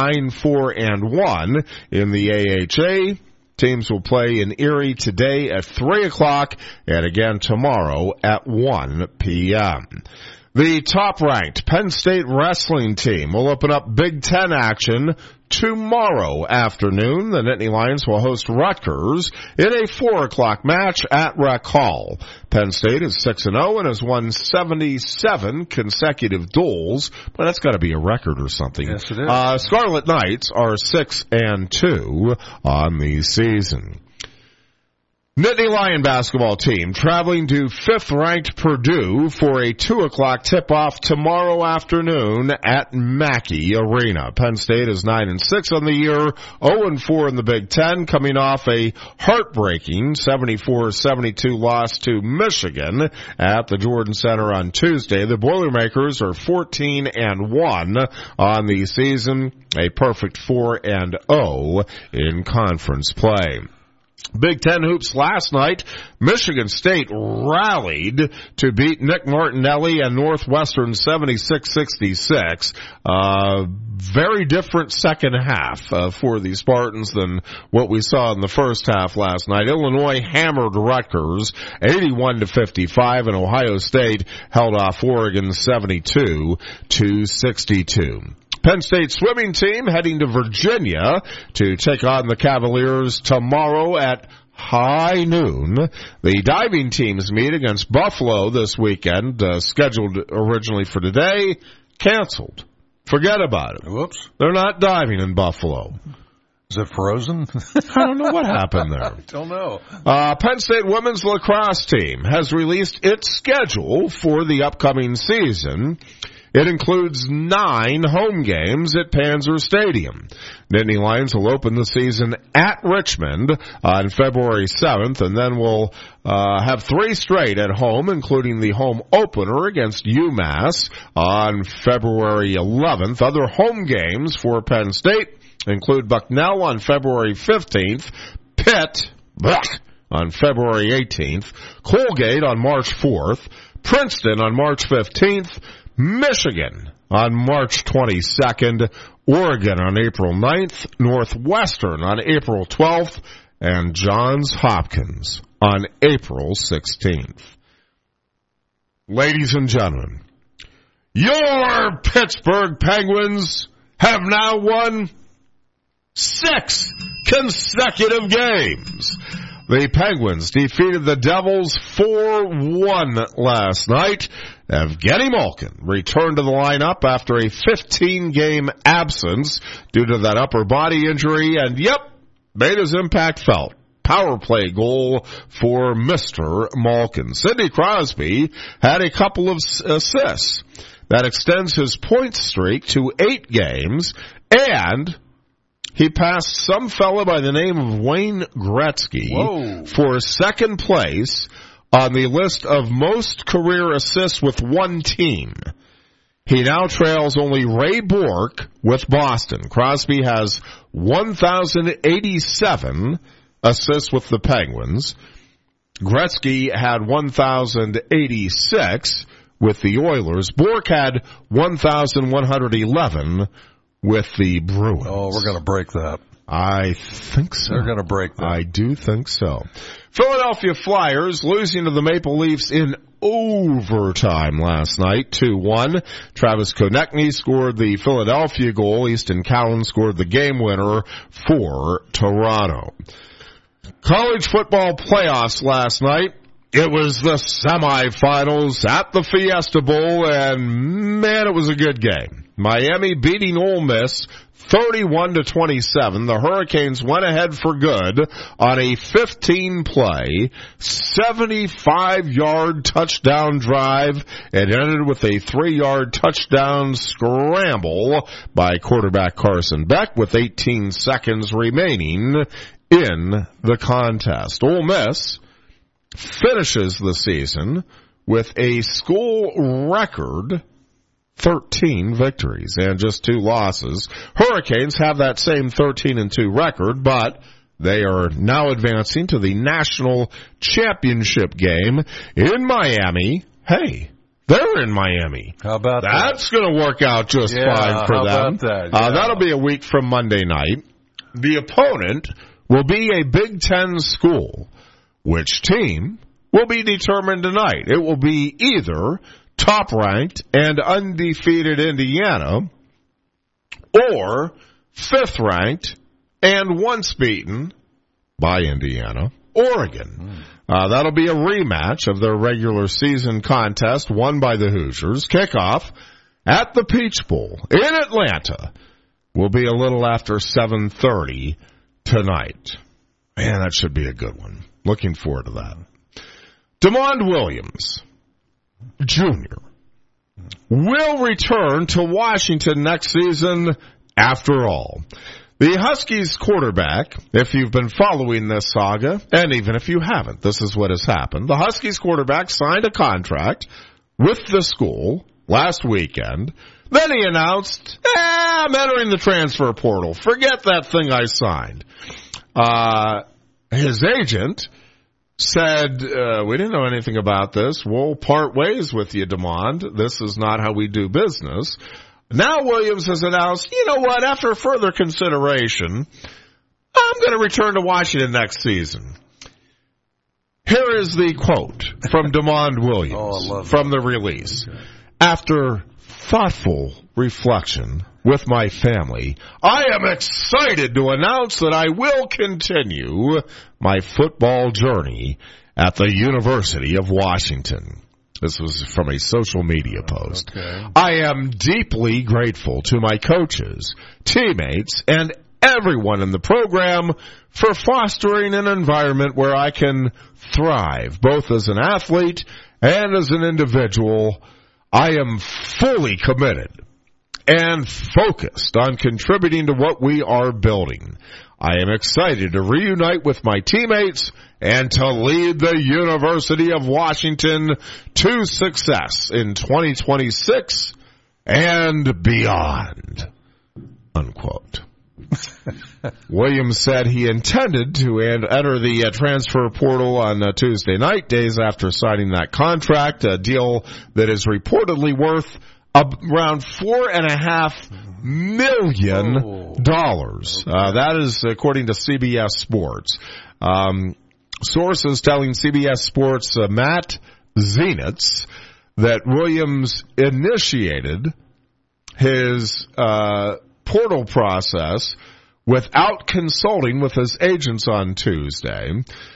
9-4-1 in the AHA. Teams will play in Erie today at 3 o'clock and again tomorrow at 1 p.m. The top-ranked Penn State wrestling team will open up Big Ten action tomorrow afternoon. The Nittany Lions will host Rutgers in a 4 o'clock match at Rec Hall. Penn State is 6-0 and has won 77 consecutive duels, but that's got to be a record or something. Yes, it is. Scarlet Knights are 6-2 on the season. Nittany Lion basketball team traveling to 5th-ranked Purdue for a 2 o'clock tip-off tomorrow afternoon at Mackey Arena. Penn State is 9-6 on the year, 0-4 in the Big Ten, coming off a heartbreaking 74-72 loss to Michigan at the Jordan Center on Tuesday. The Boilermakers are 14-1 on the season, a perfect 4-0 in conference play. Big Ten hoops last night. Michigan State rallied to beat Nick Martinelli and Northwestern 76-66. Very different second half for the Spartans than what we saw in the first half last night. Illinois hammered Rutgers 81-55, and Ohio State held off Oregon 72-62. Penn State swimming team heading to Virginia to take on the Cavaliers tomorrow at high noon. The diving teams meet against Buffalo this weekend, scheduled originally for today, canceled. Forget about it. Whoops. They're not diving in Buffalo. Is it frozen? I don't know what happened there. Don't know. Penn State women's lacrosse team has released its schedule for the upcoming season. It includes 9 home games at Panzer Stadium. Nittany Lions will open the season at Richmond on February 7th, and then we'll have 3 straight at home, including the home opener against UMass on February 11th. Other home games for Penn State include Bucknell on February 15th, Pitt on February 18th, Colgate on March 4th, Princeton on March 15th, Michigan on March 22nd, Oregon on April 9th, Northwestern on April 12th, and Johns Hopkins on April 16th. Ladies and gentlemen, your Pittsburgh Penguins have now won 6 consecutive games. The Penguins defeated the Devils 4-1 last night. Evgeny Malkin returned to the lineup after a 15-game absence due to that upper body injury, and made his impact felt. Power play goal for Mr. Malkin. Sidney Crosby had a couple of assists. That extends his point streak to 8 games, and he passed some fella by the name of Wayne Gretzky for second place on the list of most career assists with one team. He now trails only Ray Bourque with Boston. Crosby has 1,087 assists with the Penguins. Gretzky had 1,086 with the Oilers. Bourque had 1,111 with the Bruins. Oh, we're going to break that. I think so. They're going to break that. I do think so. Philadelphia Flyers losing to the Maple Leafs in overtime last night, 2-1. Travis Konechny scored the Philadelphia goal. Easton Cowan scored the game winner for Toronto. College football playoffs last night. It was the semifinals at the Fiesta Bowl, and man, it was a good game. Miami beating Ole Miss 31-27. The Hurricanes went ahead for good on a 15-play, 75-yard touchdown drive. It ended with a 3-yard touchdown scramble by quarterback Carson Beck with 18 seconds remaining in the contest. Ole Miss finishes the season with a school record 13 victories and just 2 losses. Hurricanes have that same 13-2 record, but they are now advancing to the national championship game in Miami. Hey, they're in Miami. How about that? That's going to work out just fine for them. About that? Yeah. That'll be a week from Monday night. The opponent will be a Big Ten school. Which team will be determined tonight? It will be either top-ranked and undefeated Indiana or 5th-ranked and once beaten by Indiana, Oregon. That'll be a rematch of their regular season contest won by the Hoosiers. Kickoff at the Peach Bowl in Atlanta will be a little after 7:30 tonight. Man, that should be a good one. Looking forward to that. DeMond Williams Jr. will return to Washington next season after all. The Huskies quarterback, if you've been following this saga, and even if you haven't, this is what has happened. The Huskies quarterback signed a contract with the school last weekend. Then he announced, I'm entering the transfer portal. Forget that thing I signed. His agent said, we didn't know anything about this. We'll part ways with you, DeMond. This is not how we do business. Now Williams has announced, you know what, after further consideration, I'm going to return to Washington next season. Here is the quote from DeMond Williams from the release. Okay. After thoughtful reflection with my family, I am excited to announce that I will continue my football journey at the University of Washington. This was from a social media post. Okay. I am deeply grateful to my coaches, teammates, and everyone in the program for fostering an environment where I can thrive, both as an athlete and as an individual. I am fully committed and focused on contributing to what we are building. I am excited to reunite with my teammates and to lead the University of Washington to success in 2026 and beyond. Unquote. Williams said he intended to enter the transfer portal on Tuesday night, days after signing that contract, a deal that is reportedly worth around $4.5 million. That is according to CBS Sports. Sources telling CBS Sports Matt Zenitz that Williams initiated his portal process without consulting with his agents on Tuesday.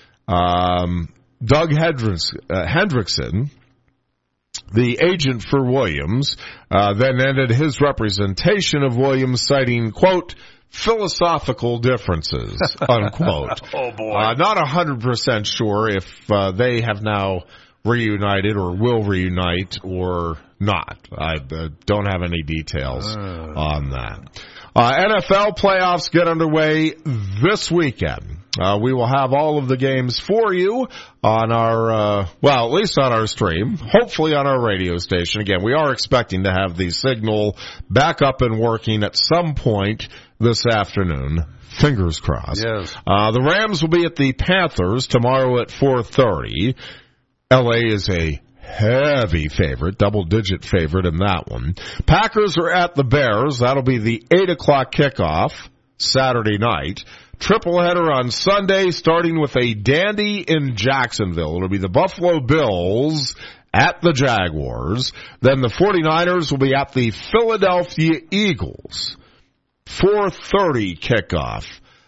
Doug Hendrickson, the agent for Williams, then ended his representation of Williams, citing, quote, philosophical differences, unquote. Oh, boy. Not 100% sure if they have now reunited or will reunite or not. I don't have any details on that. NFL playoffs get underway this weekend. We will have all of the games for you on our, at least on our stream, hopefully on our radio station. Again, we are expecting to have the signal back up and working at some point this afternoon. Fingers crossed. Yes. The Rams will be at the Panthers tomorrow at 4:30. LA is a heavy favorite, double-digit favorite in that one. Packers are at the Bears. That'll be the 8 o'clock kickoff Saturday night. Triple header on Sunday, starting with a dandy in Jacksonville. It'll be the Buffalo Bills at the Jaguars. Then the 49ers will be at the Philadelphia Eagles. 4:30 kickoff.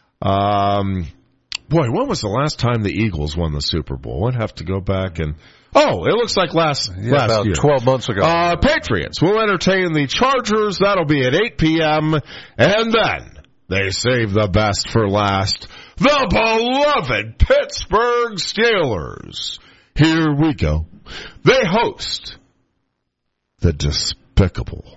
When was the last time the Eagles won the Super Bowl? I'd have to go back and... Oh, it looks like last about year. 12 months ago. Patriots will entertain the Chargers. That'll be at 8 p.m. And then they save the best for last. The beloved Pittsburgh Steelers. Here we go. They host the despicable,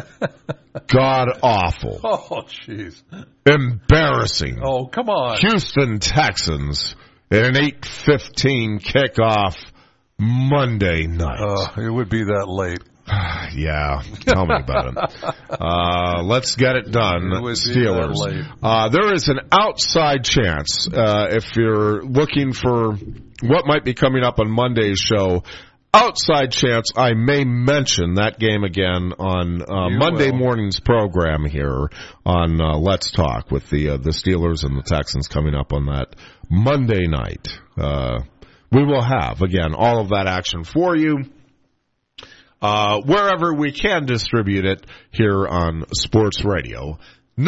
god-awful, jeez, embarrassing, come on, Houston Texans in an 8:15 kickoff Monday night. It would be that late. Yeah, tell me about it. Let's get it done, Steelers. There is an outside chance, if you're looking for what might be coming up on Monday's show, outside chance I may mention that game again on Monday morning's program here on Let's Talk with the Steelers and the Texans coming up on that Monday night. We will have, again, all of that action for you wherever we can distribute it here on Sports Radio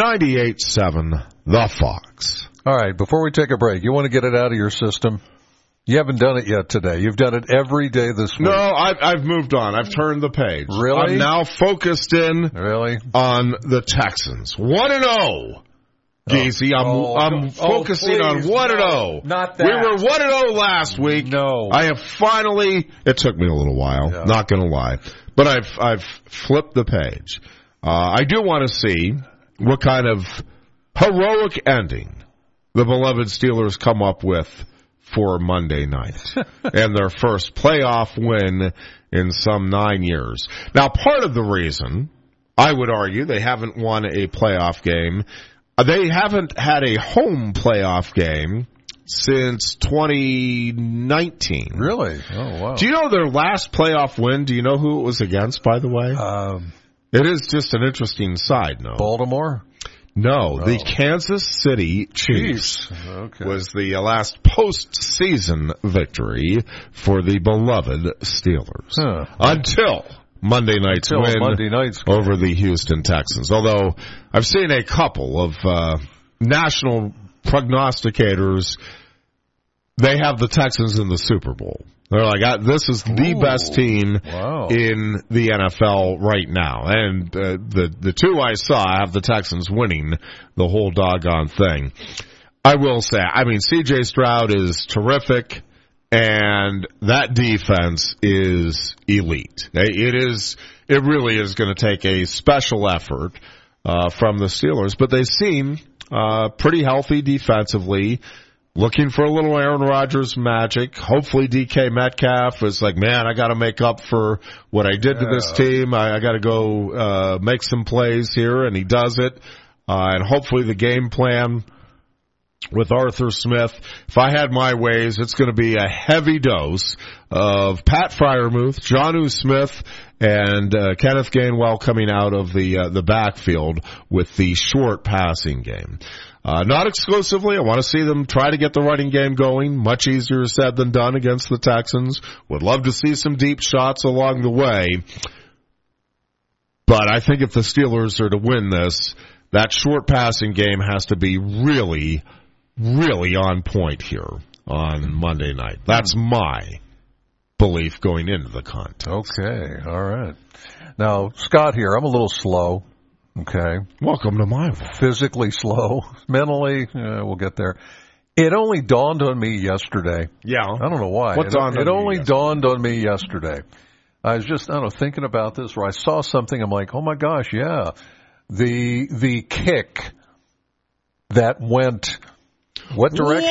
98.7 The Fox. All right, before we take a break, you want to get it out of your system? You haven't done it yet today. You've done it every day this week. No, I've moved on. I've turned the page. Really? I'm now focused in on the Texans. 1-0. Geezy, I'm focusing on 1-0. Not that. We were 1-0 last week. No. I have finally, it took me a little while, not going to lie, but I've flipped the page. I do want to see what kind of heroic ending the beloved Steelers come up with for Monday night and their first playoff win in some 9 years. Now, part of the reason, I would argue, they haven't won a playoff game, they haven't had a home playoff game since 2019. Really? Oh, wow. Do you know their last playoff win? Do you know who it was against, by the way? It is just an interesting side note. Baltimore? No, the Kansas City Chiefs was the last postseason victory for the beloved Steelers. Until Monday night's win Monday night's game. over the Houston Texans. Although I've seen a couple of national prognosticators, they have the Texans in the Super Bowl. They're like, this is the best team in the NFL right now. And the two I saw have the Texans winning the whole doggone thing. I will say, I mean, C.J. Stroud is terrific, and that defense is elite. It really is going to take a special effort from the Steelers, but they seem pretty healthy defensively. Looking for a little Aaron Rodgers magic. Hopefully DK Metcalf is like, man, I got to make up for what I did to this team. I got to go make some plays here, and he does it. And hopefully the game plan with Arthur Smith, if I had my ways, it's going to be a heavy dose of Pat Freiermuth, Jonnu Smith, and Kenneth Gainwell coming out of the backfield with the short passing game. Not exclusively. I want to see them try to get the running game going. Much easier said than done against the Texans. Would love to see some deep shots along the way. But I think if the Steelers are to win this, that short passing game has to be really, really on point here on Monday night. That's my belief going into the contest. Okay, all right. Now, Scott here, I'm a little slow. Okay. Welcome to my world. Physically slow. Mentally, we'll get there. It only dawned on me yesterday. Yeah. I don't know why. It only dawned on me yesterday. I was just, thinking about this, where I saw something, I'm like, oh my gosh, yeah. The kick that went, what direction?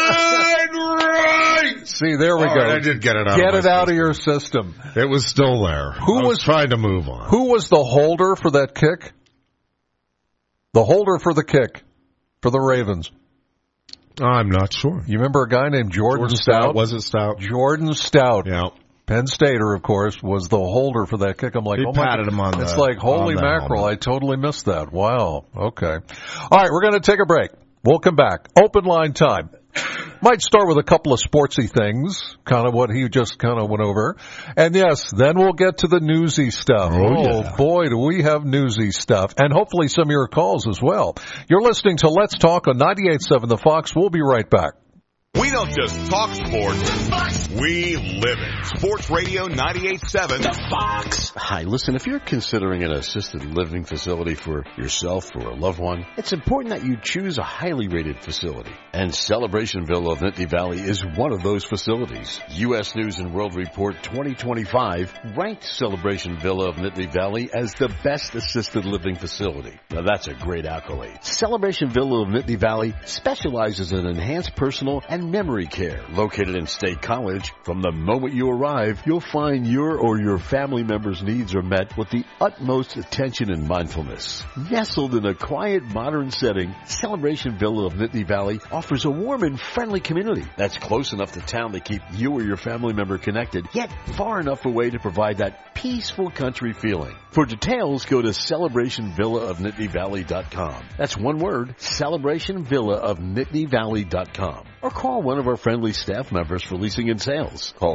Right! See, there we go. Right, I did get it out. Get it out of your system. It was still there. I was trying to move on. Who was the holder for that kick? The holder for the kick for the Ravens. I'm not sure. You remember a guy named Jordan Stout? Was it Stout? Jordan Stout. Yeah. Penn Stater, of course, was the holder for that kick. I'm like, he patted him on it's like, holy mackerel, I totally missed that. Wow. Okay. All right, we're going to take a break. We'll come back. Open line time. Might start with a couple of sportsy things, kind of what he just kind of went over. And yes, then we'll get to the newsy stuff. Yeah. Boy, do we have newsy stuff. And hopefully some of your calls as well. You're listening to Let's Talk on 98.7 The Fox. We'll be right back. We don't just talk sports, we live it. Sports Radio 98.7 The Fox. Hi, listen, if you're considering an assisted living facility for yourself or a loved one, it's important that you choose a highly rated facility. And Celebration Villa of Nittany Valley is one of those facilities. U.S. News and World Report 2025 ranked Celebration Villa of Nittany Valley as the best assisted living facility. Now that's a great accolade. Celebration Villa of Nittany Valley specializes in enhanced personal and memory care. Located in State College, from the moment you arrive, you'll find your or your family member's needs are met with the utmost attention and mindfulness. Nestled in a quiet, modern setting, Celebration Villa of Nittany Valley offers a warm and friendly community that's close enough to town to keep you or your family member connected, yet far enough away to provide that peaceful country feeling. For details, go to celebrationvillaofnittanyvalley.com. That's one word, celebrationvillaofnittanyvalley.com. Or call one of our friendly staff members for leasing and sales. Call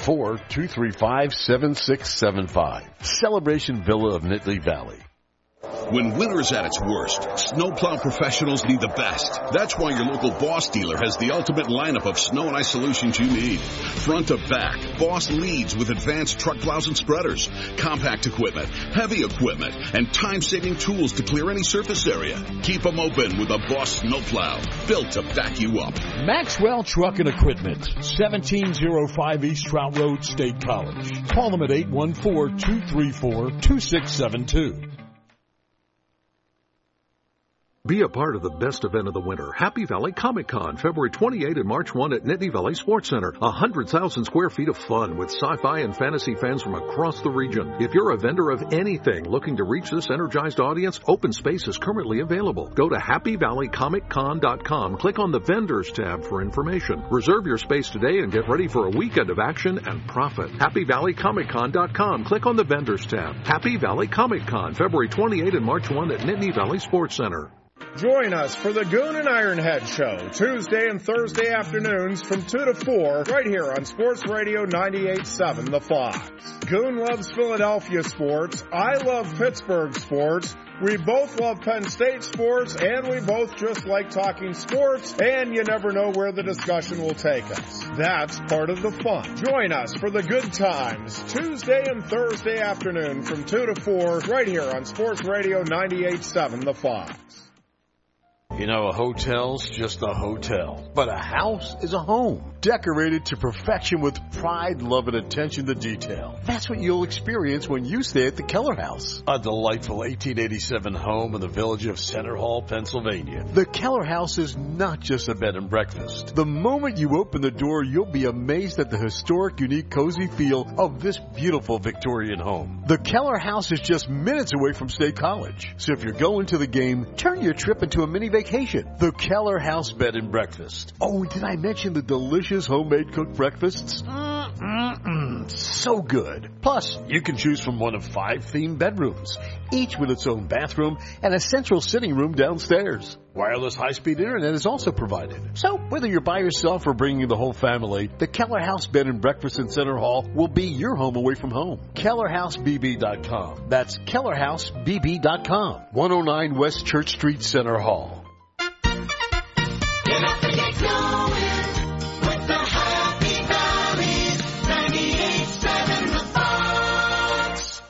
814-235-7675. Celebration Villa of Nittany Valley. When winter's at its worst, snowplow professionals need the best. That's why your local Boss dealer has the ultimate lineup of snow and ice solutions you need. Front to back, Boss leads with advanced truck plows and spreaders, compact equipment, heavy equipment, and time-saving tools to clear any surface area. Keep them open with a Boss snowplow, built to back you up. Maxwell Truck and Equipment, 1705 East Trout Road, State College. Call them at 814-234-2672. Be a part of the best event of the winter, Happy Valley Comic Con, February 28 and March 1 at Nittany Valley Sports Center. 100,000 square feet of fun with sci-fi and fantasy fans from across the region. If you're a vendor of anything looking to reach this energized audience, open space is currently available. Go to HappyValleyComicCon.com, click on the Vendors tab for information. Reserve your space today and get ready for a weekend of action and profit. HappyValleyComicCon.com, click on the Vendors tab. Happy Valley Comic Con, February 28 and March 1 at Nittany Valley Sports Center. Join us for the Goon and Ironhead Show, Tuesday and Thursday afternoons from 2 to 4, right here on Sports Radio 98.7 The Fox. Goon loves Philadelphia sports. I love Pittsburgh sports. We both love Penn State sports, and we both just like talking sports, and you never know where the discussion will take us. That's part of the fun. Join us for the good times, Tuesday and Thursday afternoon from 2 to 4, right here on Sports Radio 98.7 The Fox. You know, a hotel's just a hotel, but a house is a home, decorated to perfection with pride, love, and attention to detail. That's what you'll experience when you stay at the Keller House, a delightful 1887 home in the village of Center Hall, Pennsylvania. The Keller House is not just a bed and breakfast. The moment you open the door, you'll be amazed at the historic, unique, cozy feel of this beautiful Victorian home. The Keller House is just minutes away from State College, so if you're going to the game, turn your trip into a mini vacation. The Keller House Bed and Breakfast. Oh, did I mention the delicious homemade cooked breakfasts? So good. Plus, you can choose from one of 5 themed bedrooms, each with its own bathroom and a central sitting room downstairs. Wireless high-speed internet is also provided. So, whether you're by yourself or bringing the whole family, the Keller House Bed and Breakfast in Center Hall will be your home away from home. KellerHouseBB.com. That's KellerHouseBB.com. 109 West Church Street, Center Hall. Get up and get going with the Happy Valleys 98.7 The Fox.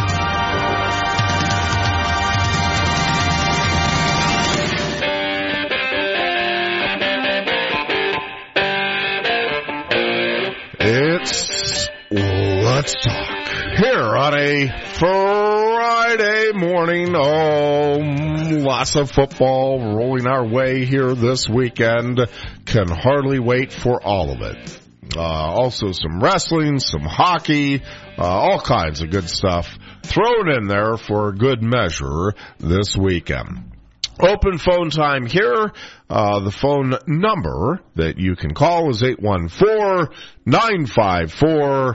It's Let's Talk here on a Friday morning. Oh, lots of football rolling our way here this weekend. Can hardly wait for all of it. Also some wrestling, some hockey, all kinds of good stuff thrown in there for good measure this weekend. Open phone time here. The phone number that you can call is 814-954-7266.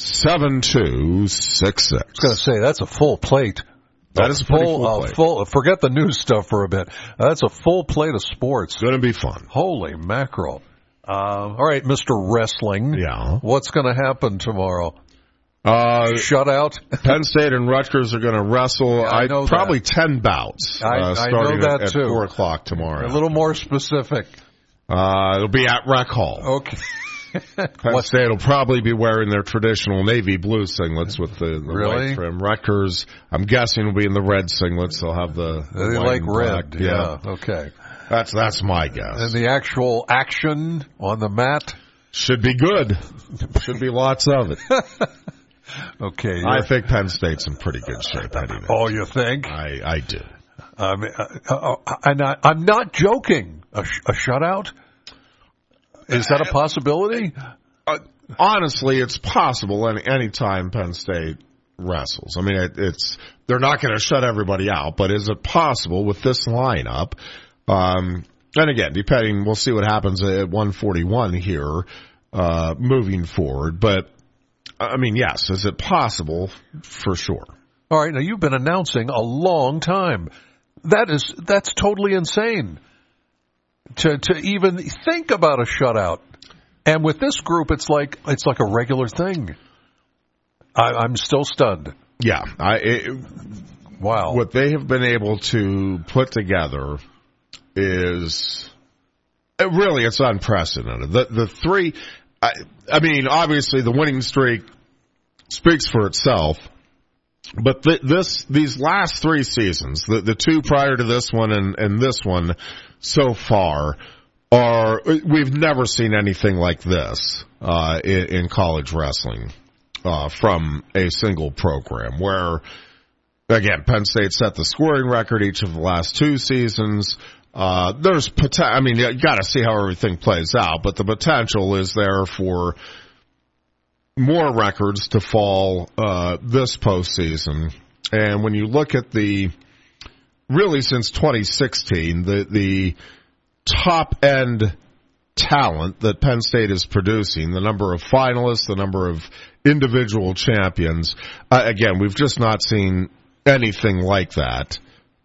I was going to say, that's a full plate. That is a pretty full plate. Forget the news stuff for a bit. That's a full plate of sports. It's going to be fun. Holy mackerel. All right, Mr. Wrestling. Yeah. What's going to happen tomorrow? Shutout? Penn State and Rutgers are going to wrestle. Yeah, I know probably that. 10 bouts. know Starting that at too. 4 o'clock tomorrow. A little more specific. It'll be at Rec Hall. Okay. Penn State will probably be wearing their traditional navy blue singlets with the white trim. Rutgers, I'm guessing, will be in the red singlets. They'll have the they like red. Yeah. Okay. That's my guess. And the actual action on the mat should be good. Should be lots of it. Okay. I think Penn State's in pretty good shape heading in. Oh, you think? I do. I'm not joking. A shutout? Is that a possibility? Honestly, it's possible any time Penn State wrestles. I mean, they're not going to shut everybody out, but is it possible with this lineup? And again, we'll see what happens at 141 here moving forward. But, I mean, yes, is it possible? For sure. All right, now you've been announcing a long time. That's totally insane. To even think about a shutout, and with this group, it's like a regular thing. I'm still stunned. Yeah, wow. What they have been able to put together is it's unprecedented. The three, I mean, obviously the winning streak speaks for itself. But these last 3 seasons, the 2 prior to this one and this one so far, we've never seen anything like this in college wrestling from a single program. Where, again, Penn State set the scoring record each of the last 2 seasons. There's potential. I mean, you got to see how everything plays out, but the potential is there for more records to fall this postseason. And when you look at really since 2016, the top end talent that Penn State is producing, the number of finalists, the number of individual champions, again, we've just not seen anything like that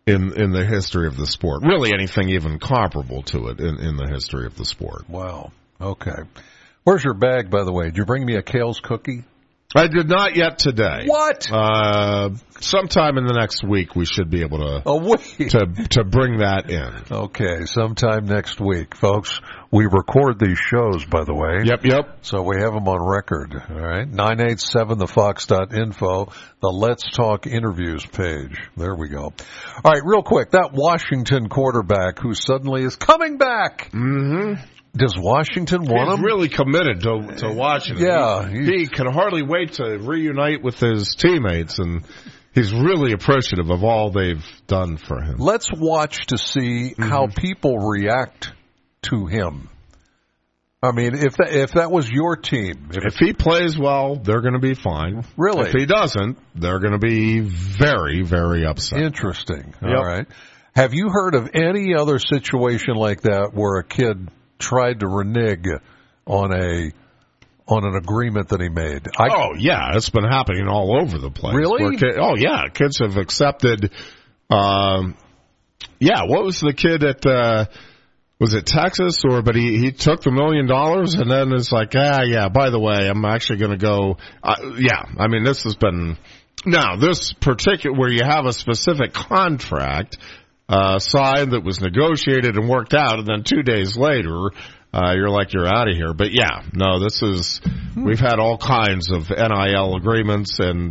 in the history of the sport. Really anything even comparable to it in the history of the sport. Wow. Okay. Where's your bag, by the way? Did you bring me a Kale's cookie? I did not yet today. What? Sometime in the next week we should be able to to bring that in. Okay, sometime next week, folks. We record these shows, by the way. Yep. So we have them on record. All right, 987thefox.info, the Let's Talk interviews page. There we go. All right, real quick, that Washington quarterback who suddenly is coming back. Mm-hmm. Does Washington want him? He's really committed to Washington. Yeah. He can hardly wait to reunite with his teammates, and he's really appreciative of all they've done for him. Let's watch to see how people react to him. I mean, if that was your team. If he plays well, they're going to be fine. Really? If he doesn't, they're going to be very, very upset. Interesting. Yep. All right. Have you heard of any other situation like that where a kid tried to renege on an agreement that he made? It's been happening all over the place. Really? Kids have accepted. What was the kid at? Was it Texas? But he took the $1 million and then it's like, by the way, I'm actually going to go. I mean, this has been now this particular where you have a specific contract signed that was negotiated and worked out, and then 2 days later, you're out of here. But we've had all kinds of NIL agreements, and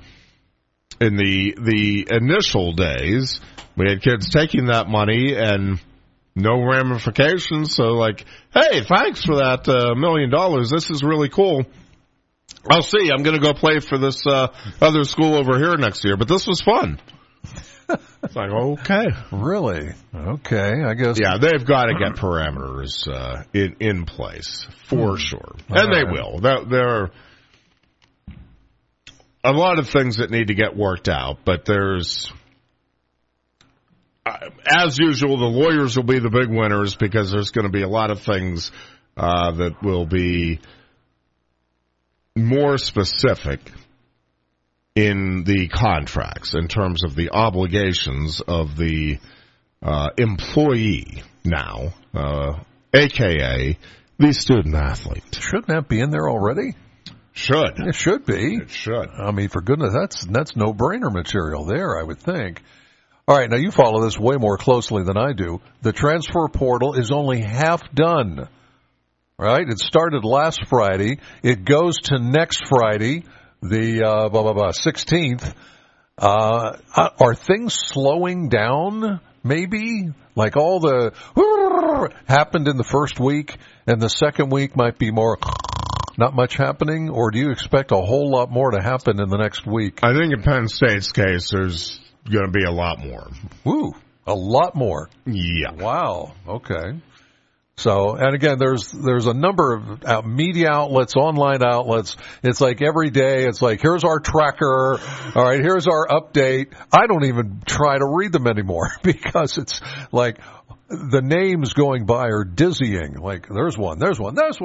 in the initial days, we had kids taking that money and no ramifications. So hey, thanks for that $1 million. This is really cool. I'll see. I'm going to go play for this other school over here next year. But this was fun. It's like, okay. Really? Okay, I guess. Yeah, they've got to get parameters in place, for sure. And they will. There are a lot of things that need to get worked out, but there's, as usual, the lawyers will be the big winners because there's going to be a lot of things that will be more specific in the contracts in terms of the obligations of the employee now, a.k.a. the student athlete. Shouldn't that be in there already? Should. It should be. It should. I mean, for goodness, that's no-brainer material there, I would think. All right, now you follow this way more closely than I do. The transfer portal is only half done. Right? It started last Friday. It goes to next Friday, the 16th. Are things slowing down, maybe? Like all the happened in the first week, and the second week might be more not much happening? Or do you expect a whole lot more to happen in the next week? I think in Penn State's case, there's going to be a lot more. Ooh, a lot more. Yeah. Wow. Okay. So, and again, there's a number of media outlets, online outlets. It's like every day, it's like, here's our tracker. All right, here's our update. I don't even try to read them anymore because it's like the names going by are dizzying. Like, there's one. All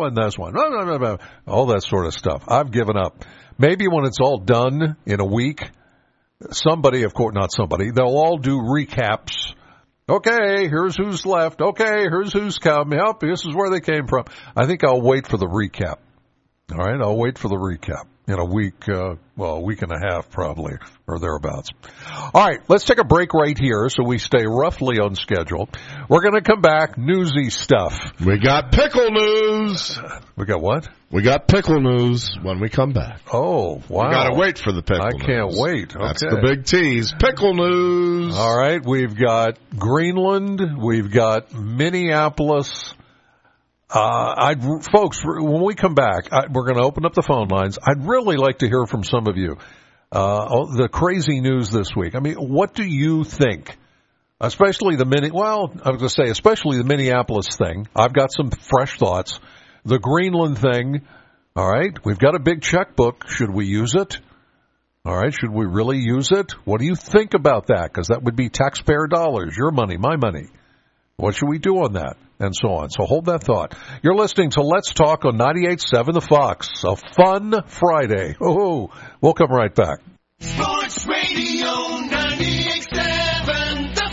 that sort of stuff. I've given up. Maybe when it's all done in a week, somebody, of course, not somebody, they'll all do recaps. Okay, here's who's left. Okay, here's who's come. Yep, this is where they came from. I think I'll wait for the recap. All right, I'll wait for the recap in a week, a week and a half probably, or thereabouts. All right, let's take a break right here so we stay roughly on schedule. We're going to come back, newsy stuff. We got pickle news. We got what? We got pickle news when we come back. Oh, wow. We got to wait for the pickle news. I can't wait. Okay. That's the big tease. Pickle news. All right, we've got Greenland. We've got Minneapolis. Folks, when we come back, we're going to open up the phone lines. I'd really like to hear from some of you. The crazy news this week. I mean, what do you think? Especially the especially the Minneapolis thing. I've got some fresh thoughts. The Greenland thing. All right, we've got a big checkbook. Should we use it? All right, should we really use it? What do you think about that? Because that would be taxpayer dollars, your money, my money. What should we do on that? And so on. So hold that thought. You're listening to Let's Talk on 98.7 The Fox. A fun Friday. Oh, we'll come right back. Sports Radio 98.7 The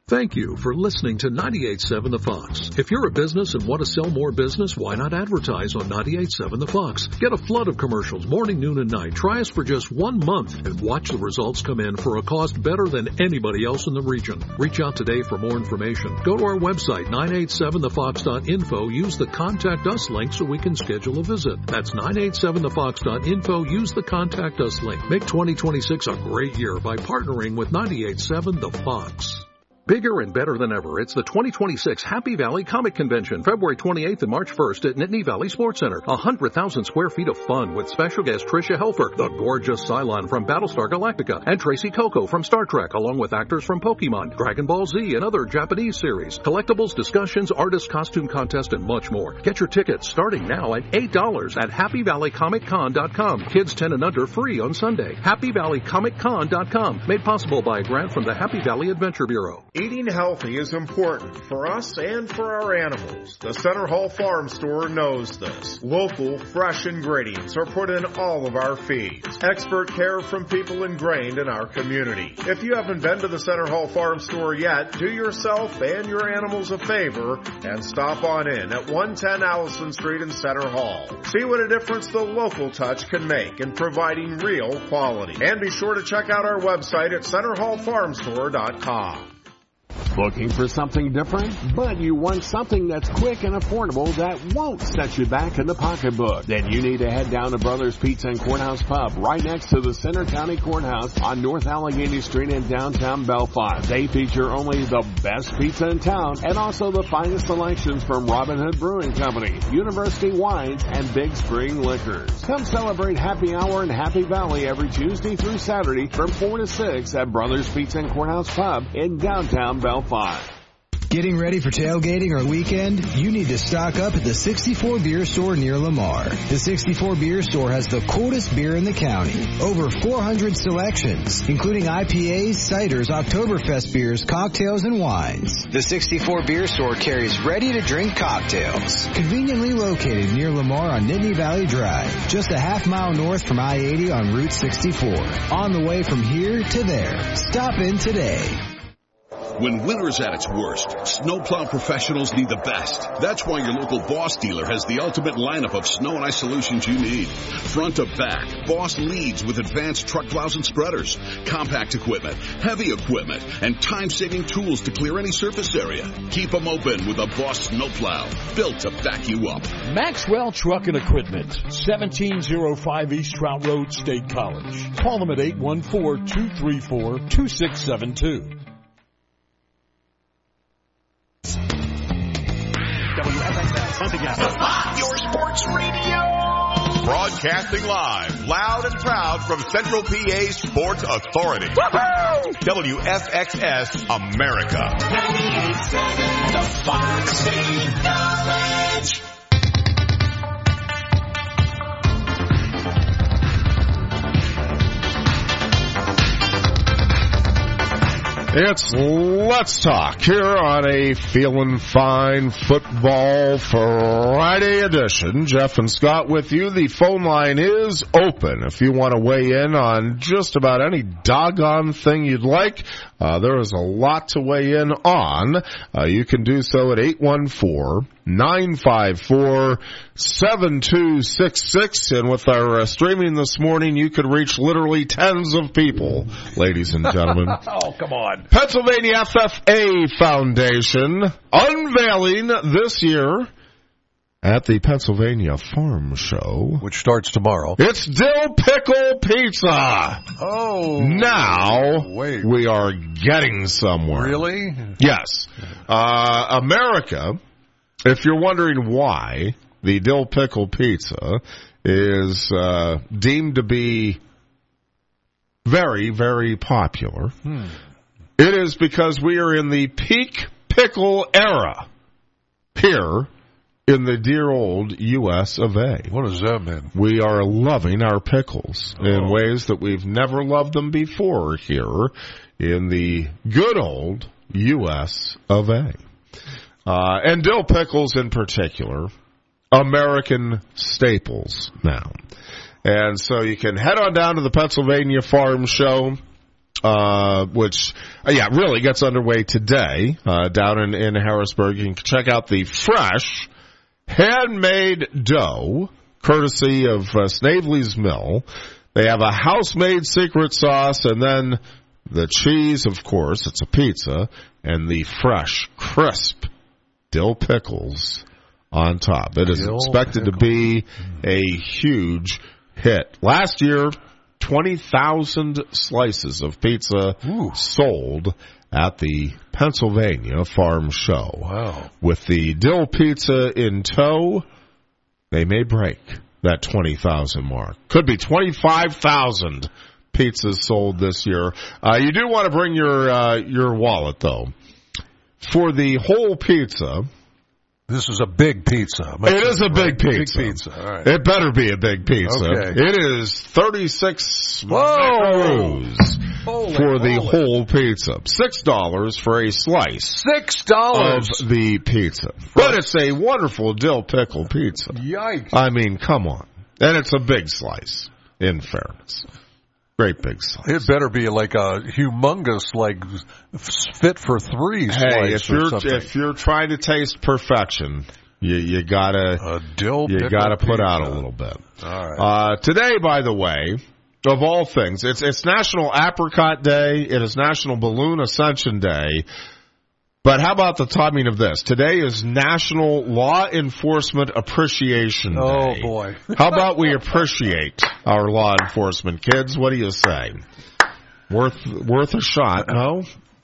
Thank you for listening to 98.7 The Fox. If you're a business and want to sell more business, why not advertise on 98.7 The Fox? Get a flood of commercials morning, noon, and night. Try us for just 1 month and watch the results come in for a cost better than anybody else in the region. Reach out today for more information. Go to our website, 987thefox.info. Use the Contact Us link so we can schedule a visit. That's 987thefox.info. Use the Contact Us link. Make 2026 a great year by partnering with 98.7 The Fox. Bigger and better than ever, it's the 2026 Happy Valley Comic Convention, February 28th and March 1st at Nittany Valley Sports Center. 100,000 square feet of fun with special guest Tricia Helfer, the gorgeous Cylon from Battlestar Galactica, and Tracy Coco from Star Trek, along with actors from Pokemon, Dragon Ball Z, and other Japanese series. Collectibles, discussions, artist costume contest, and much more. Get your tickets starting now at $8 at HappyValleyComicCon.com. Kids 10 and under free on Sunday. HappyValleyComicCon.com. Made possible by a grant from the Happy Valley Adventure Bureau. Eating healthy is important for us and for our animals. The Center Hall Farm Store knows this. Local, fresh ingredients are put in all of our feeds. Expert care from people ingrained in our community. If you haven't been to the Center Hall Farm Store yet, do yourself and your animals a favor and stop on in at 110 Allison Street in Center Hall. See what a difference the local touch can make in providing real quality. And be sure to check out our website at centerhallfarmstore.com. Looking for something different? But you want something that's quick and affordable that won't set you back in the pocketbook? Then you need to head down to Brothers Pizza and Courthouse Pub right next to the Center County Courthouse on North Allegheny Street in downtown Belfont. They feature only the best pizza in town and also the finest selections from Robin Hood Brewing Company, University Wines, and Big Spring Liquors. Come celebrate Happy Hour in Happy Valley every Tuesday through Saturday from 4 to 6 at Brothers Pizza and Courthouse Pub in downtown Belfont. Getting ready for tailgating or weekend? You need to stock up at the 64 Beer Store near Lamar. The 64 Beer Store has the coolest beer in the county. Over 400 selections, including IPAs, ciders, Oktoberfest beers, cocktails, and wines. The 64 Beer Store carries ready-to-drink cocktails. Conveniently located near Lamar on Nittany Valley Drive, just a half-mile north from I-80 on Route 64. On the way from here to there. Stop in today. When winter's at its worst, snowplow professionals need the best. That's why your local Boss dealer has the ultimate lineup of snow and ice solutions you need. Front to back, Boss leads with advanced truck plows and spreaders, compact equipment, heavy equipment, and time-saving tools to clear any surface area. Keep them open with a Boss snowplow, built to back you up. Maxwell Truck and Equipment, 1705 East Trout Road, State College. Call them at 814-234-2672. Your sports radio. Broadcasting live, loud and proud from Central PA Sports Authority. Woohoo! WFXS America. 98.7 The Fox State College. It's Let's Talk here on a Feeling Fine Football Friday edition. Jeff and Scott with you. The phone line is open if you want to weigh in on just about any doggone thing you'd like. There is a lot to weigh in on. You can do so at 814-954-7266. And with our streaming this morning, you could reach literally tens of people, ladies and gentlemen. Oh, come on. Pennsylvania FFA Foundation unveiling this year at the Pennsylvania Farm Show, which starts tomorrow. It's Dill Pickle Pizza. Oh. Now wait. We are getting somewhere. Really? Yes. America, if you're wondering why the Dill Pickle Pizza is deemed to be very, very popular, it is because we are in the peak pickle era here in the dear old U.S. of A. What does that mean? We are loving our pickles in ways that we've never loved them before here in the good old U.S. of A. And dill pickles in particular, American staples now. And so you can head on down to the Pennsylvania Farm Show. which really gets underway today down in Harrisburg. You can check out the fresh handmade dough, courtesy of Snavely's Mill. They have a house-made secret sauce, and then the cheese, of course, it's a pizza, and the fresh, crisp dill pickles on top. It is expected to be a huge hit. Last year, 20,000 slices of pizza sold at the Pennsylvania Farm Show. Wow. With the dill pizza in tow, they may break that 20,000 mark. Could be 25,000 pizzas sold this year. You do want to bring your wallet, though. For the whole pizza... This is a big pizza. It is a big pizza. Big pizza. All right. It better be a big pizza. Okay. It is 36 macaroons for the whole pizza. $6 for a slice. $6 of the pizza. But it's a wonderful dill pickle pizza. Yikes. I mean, come on. And it's a big slice, in fairness. Great big slice. It better be like a humongous, like, fit for three slice. Hey, if you're trying to taste perfection, you gotta put out a little bit. All right. Today, by the way, of all things, it's National Apricot Day. It is National Balloon Ascension Day. But how about the timing of this? Today is National Law Enforcement Appreciation Day. Oh, boy. How about we appreciate our law enforcement kids? What do you say? Worth a shot, no?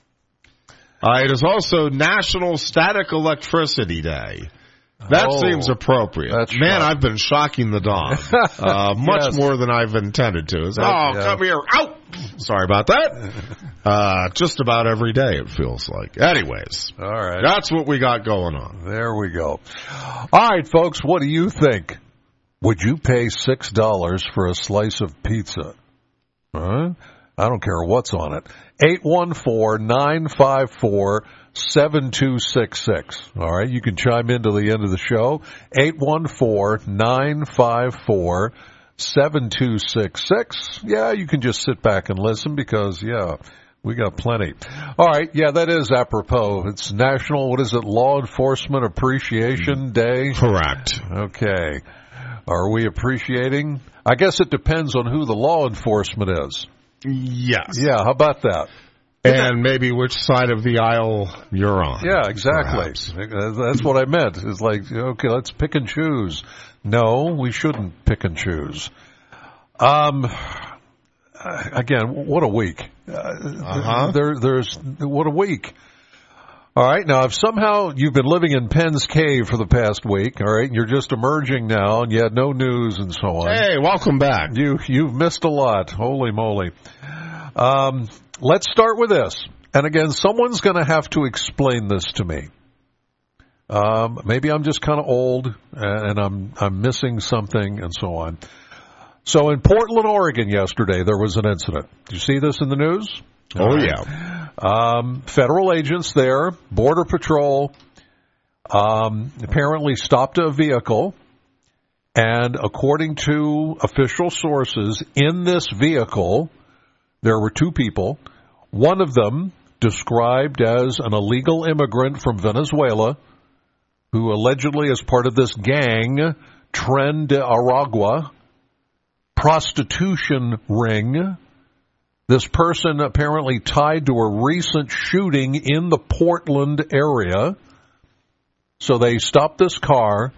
It is also National Static Electricity Day. That seems appropriate. Man, I've been shocking the dog much more than I've intended to. Come here. Out! Sorry about that. Just about every day, it feels like. Anyways. All right. That's what we got going on. There we go. All right, folks, what do you think? Would you pay $6 for a slice of pizza? I don't care what's on it. 814-954-7266. All right, you can chime in to the end of the show. 814-954-7266. Yeah, you can just sit back and listen because, we got plenty. All right, that is apropos. It's National, Law Enforcement Appreciation Day? Correct. Okay. Are we appreciating? I guess it depends on who the law enforcement is. Yes. Yeah, how about that? And maybe which side of the aisle you're on. Yeah, exactly. Perhaps. That's what I meant. It's like, okay, let's pick and choose. No, we shouldn't pick and choose. Again, what a week. There's what a week. All right, now if somehow you've been living in Penn's Cave for the past week, all right, and you're just emerging now and you had no news and so on. Hey, welcome back. You've missed a lot. Holy moly. Let's start with this. And again, someone's going to have to explain this to me. Maybe I'm just kind of old and I'm missing something and so on. So in Portland, Oregon yesterday, there was an incident. Did you see this in the news? Yeah. Federal agents there, Border Patrol, apparently stopped a vehicle. And according to official sources, in this vehicle, there were two people. One of them described as an illegal immigrant from Venezuela who allegedly is part of this gang, Tren de Aragua, prostitution ring. This person apparently tied to a recent shooting in the Portland area. So they stopped this car,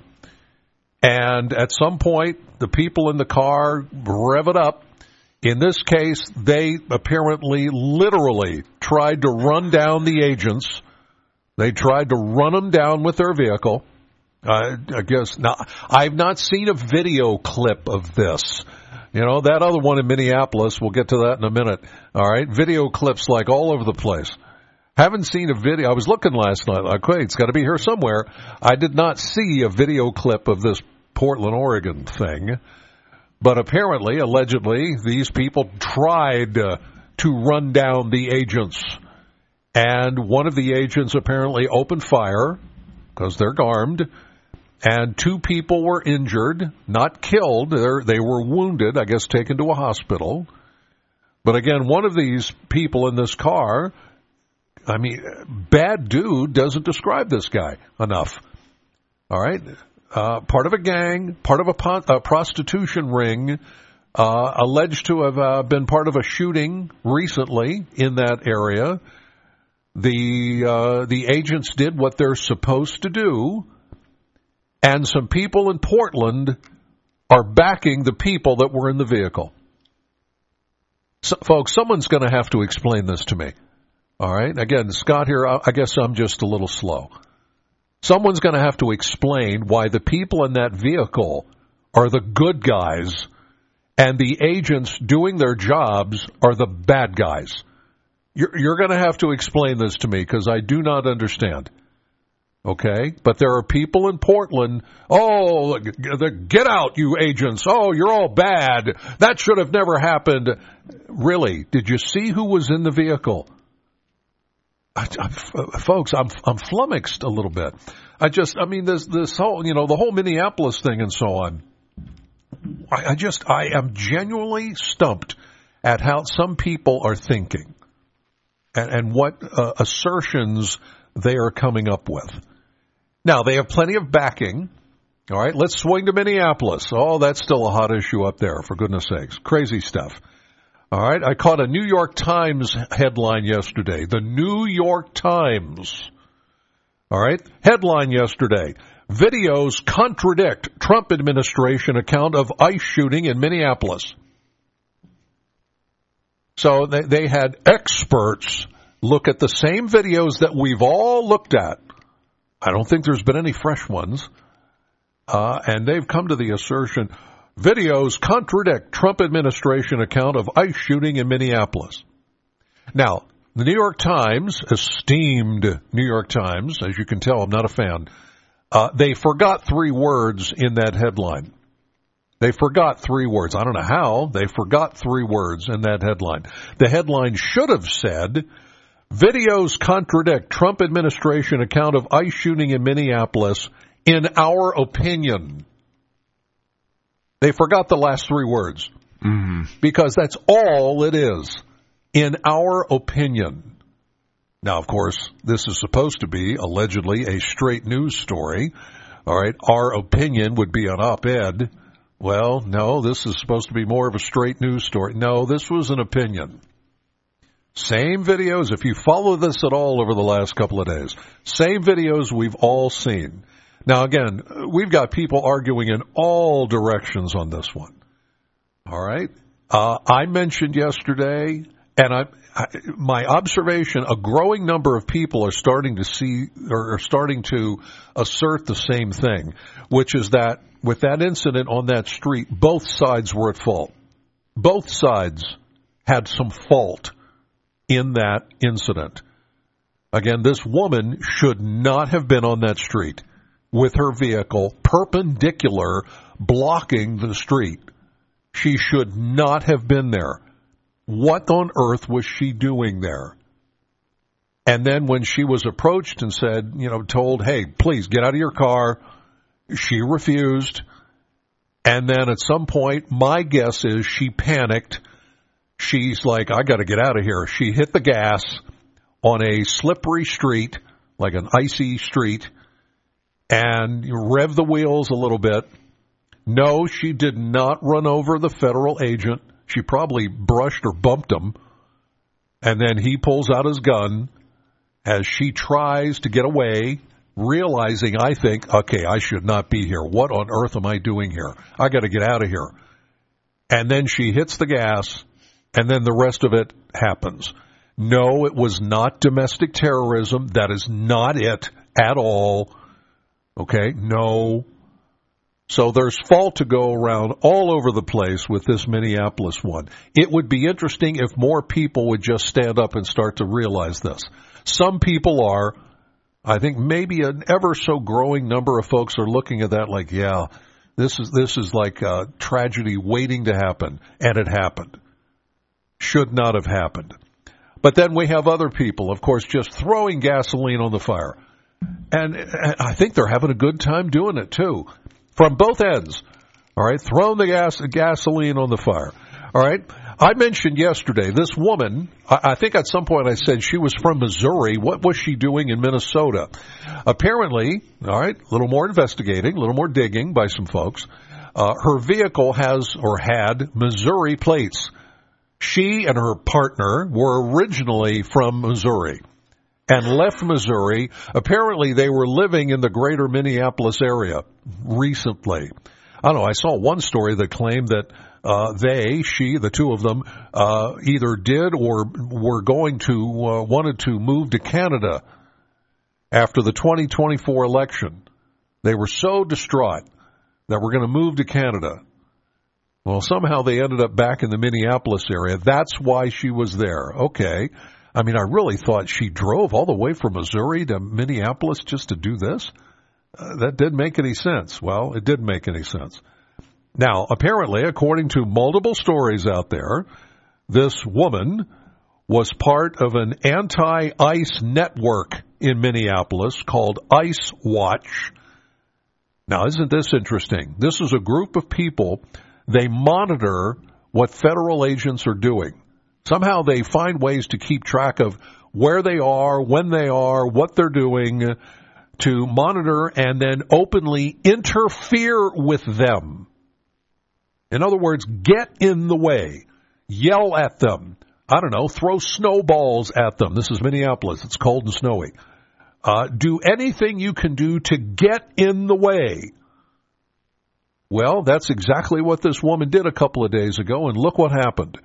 and at some point, the people in the car rev it up. In this case, they apparently literally tried to run down the agents. They tried to run them down with their vehicle. I guess now, I've not seen a video clip of this. You know, that other one in Minneapolis, we'll get to that in a minute. All right, video clips like all over the place. Haven't seen a video. I was looking last night, like, okay, it's got to be here somewhere. I did not see a video clip of this Portland, Oregon thing. But apparently, allegedly, these people tried to run down the agents. And one of the agents apparently opened fire, because they're armed, and two people were injured, not killed. They were wounded, I guess taken to a hospital. But again, one of these people in this car, I mean, bad dude doesn't describe this guy enough. All right? Part of a gang, part of a prostitution ring, alleged to have been part of a shooting recently in that area. The agents did what they're supposed to do, and some people in Portland are backing the people that were in the vehicle. So, folks, someone's going to have to explain this to me. All right? Again, Scott here, I guess I'm just a little slow. Someone's going to have to explain why the people in that vehicle are the good guys and the agents doing their jobs are the bad guys. You're going to have to explain this to me because I do not understand. Okay? But there are people in Portland, oh, get out, you agents. Oh, you're all bad. That should have never happened. Really? Did you see who was in the vehicle? Folks, I'm flummoxed a little bit. This whole, the whole Minneapolis thing and so on. I am genuinely stumped at how some people are thinking and what assertions they are coming up with. Now, they have plenty of backing. All right, let's swing to Minneapolis. Oh, that's still a hot issue up there, for goodness sakes. Crazy stuff. All right, I caught a New York Times headline yesterday. The New York Times. All right, headline yesterday. Videos contradict Trump administration account of ICE shooting in Minneapolis. So they had experts look at the same videos that we've all looked at. I don't think there's been any fresh ones. And they've come to the assertion, videos contradict Trump administration account of ICE shooting in Minneapolis. Now, the New York Times, esteemed New York Times, as you can tell, I'm not a fan, they forgot 3 words in that headline. They forgot 3 words. I don't know how. They forgot 3 words in that headline. The headline should have said, videos contradict Trump administration account of ICE shooting in Minneapolis, in our opinion. They forgot the last 3 words. Mm-hmm. Because that's all it is. In our opinion. Now, of course, this is supposed to be, allegedly, a straight news story. All right, our opinion would be an op-ed. Well, no, this is supposed to be more of a straight news story. No, this was an opinion. Same videos, if you follow this at all over the last couple of days, same videos we've all seen. Now, again, we've got people arguing in all directions on this one. All right? I mentioned yesterday, and my observation, a growing number of people are starting to see or are starting to assert the same thing, which is that with that incident on that street, both sides were at fault. Both sides had some fault in that incident. Again, this woman should not have been on that street with her vehicle perpendicular blocking the street. She should not have been there. What on earth was she doing there? And then when she was approached and said, told, hey, please get out of your car, she refused. And then at some point, my guess is she panicked. She's like, I got to get out of here. She hit the gas on a slippery street, like an icy street, and rev the wheels a little bit. No, she did not run over the federal agent. She probably brushed or bumped him. And then he pulls out his gun as she tries to get away, realizing, I think, okay, I should not be here. What on earth am I doing here? I got to get out of here. And then she hits the gas, and then the rest of it happens. No, it was not domestic terrorism. That is not it at all. Okay, no. So there's fault to go around all over the place with this Minneapolis one. It would be interesting if more people would just stand up and start to realize this. Some people are. I think maybe an ever so growing number of folks are looking at that like, yeah, this is like a tragedy waiting to happen, and it happened. Should not have happened. But then we have other people, of course, just throwing gasoline on the fire. And I think they're having a good time doing it, too. From both ends. All right, throwing the gasoline on the fire. All right. I mentioned yesterday this woman, I think at some point I said she was from Missouri. What was she doing in Minnesota? Apparently, all right, a little more investigating, a little more digging by some folks. Her vehicle has or had Missouri plates. She and her partner were originally from Missouri and left Missouri. Apparently, they were living in the greater Minneapolis area recently. I don't know, I saw one story that claimed that the two of them, either did or were going to, wanted to move to Canada after the 2024 election. They were so distraught that we're going to move to Canada. Well, somehow they ended up back in the Minneapolis area. That's why she was there. Okay. I mean, I really thought she drove all the way from Missouri to Minneapolis just to do this. That didn't make any sense. Well, it didn't make any sense. Now, apparently, according to multiple stories out there, this woman was part of an anti-ICE network in Minneapolis called ICE Watch. Now, isn't this interesting? This is a group of people. They monitor what federal agents are doing. Somehow they find ways to keep track of where they are, when they are, what they're doing, to monitor and then openly interfere with them. In other words, get in the way, yell at them, I don't know, throw snowballs at them. This is Minneapolis. It's cold and snowy. Do anything you can do to get in the way. Well, that's exactly what this woman did a couple of days ago, and look what happened.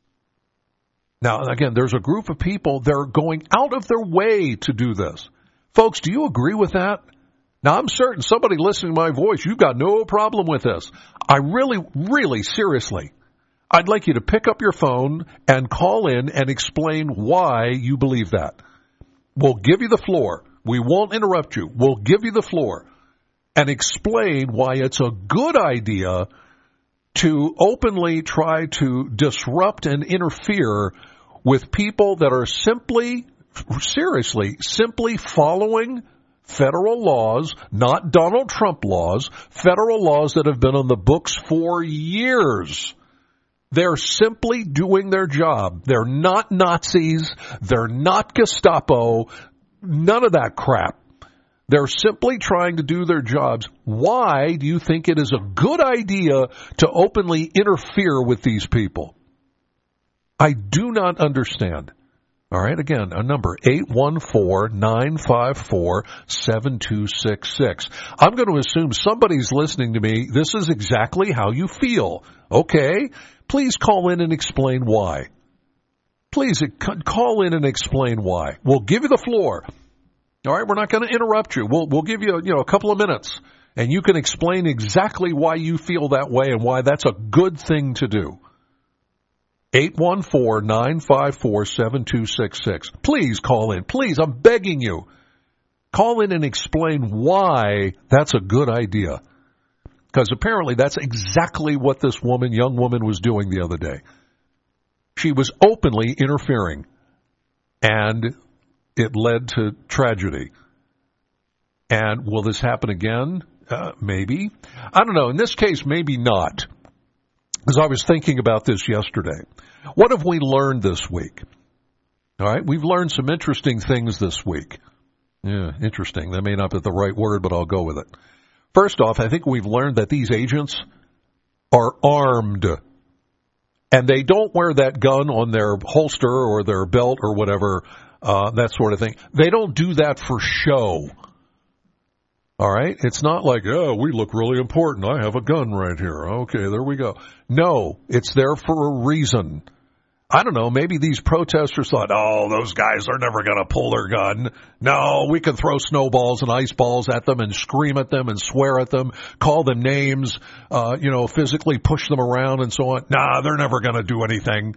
Now, again, there's a group of people, they're going out of their way to do this. Folks, do you agree with that? Now, I'm certain somebody listening to my voice, you've got no problem with this. I really, seriously, I'd like you to pick up your phone and call in and explain why you believe that. We'll give you the floor. We won't interrupt you. We'll give you the floor and explain why it's a good idea to openly try to disrupt and interfere with people that are simply following federal laws, not Donald Trump laws, federal laws that have been on the books for years. They're simply doing their job. They're not Nazis. They're not Gestapo. None of that crap. They're simply trying to do their jobs. Why do you think it is a good idea to openly interfere with these people? I do not understand. All right, again, a number, 814-954-7266. I'm going to assume somebody's listening to me. This is exactly how you feel. Okay? Please call in and explain why. Please call in and explain why. We'll give you the floor. All right, we're not going to interrupt you. We'll give you, a couple of minutes, and you can explain exactly why you feel that way and why that's a good thing to do. 814-954-7266. Please call in. Please, I'm begging you. Call in and explain why that's a good idea. Because apparently that's exactly what this young woman was doing the other day. She was openly interfering. And it led to tragedy. And will this happen again? Maybe. I don't know. In this case, maybe not. Because I was thinking about this yesterday. What have we learned this week? All right, we've learned some interesting things this week. Yeah, interesting. That may not be the right word, but I'll go with it. First off, I think we've learned that these agents are armed. And they don't wear that gun on their holster or their belt or whatever, that sort of thing. They don't do that for show. All right? It's not like, oh, we look really important. I have a gun right here. Okay, there we go. No, it's there for a reason. I don't know, maybe these protesters thought, oh, those guys are never going to pull their gun. No, we can throw snowballs and ice balls at them and scream at them and swear at them, call them names, physically push them around and so on. Nah, they're never going to do anything.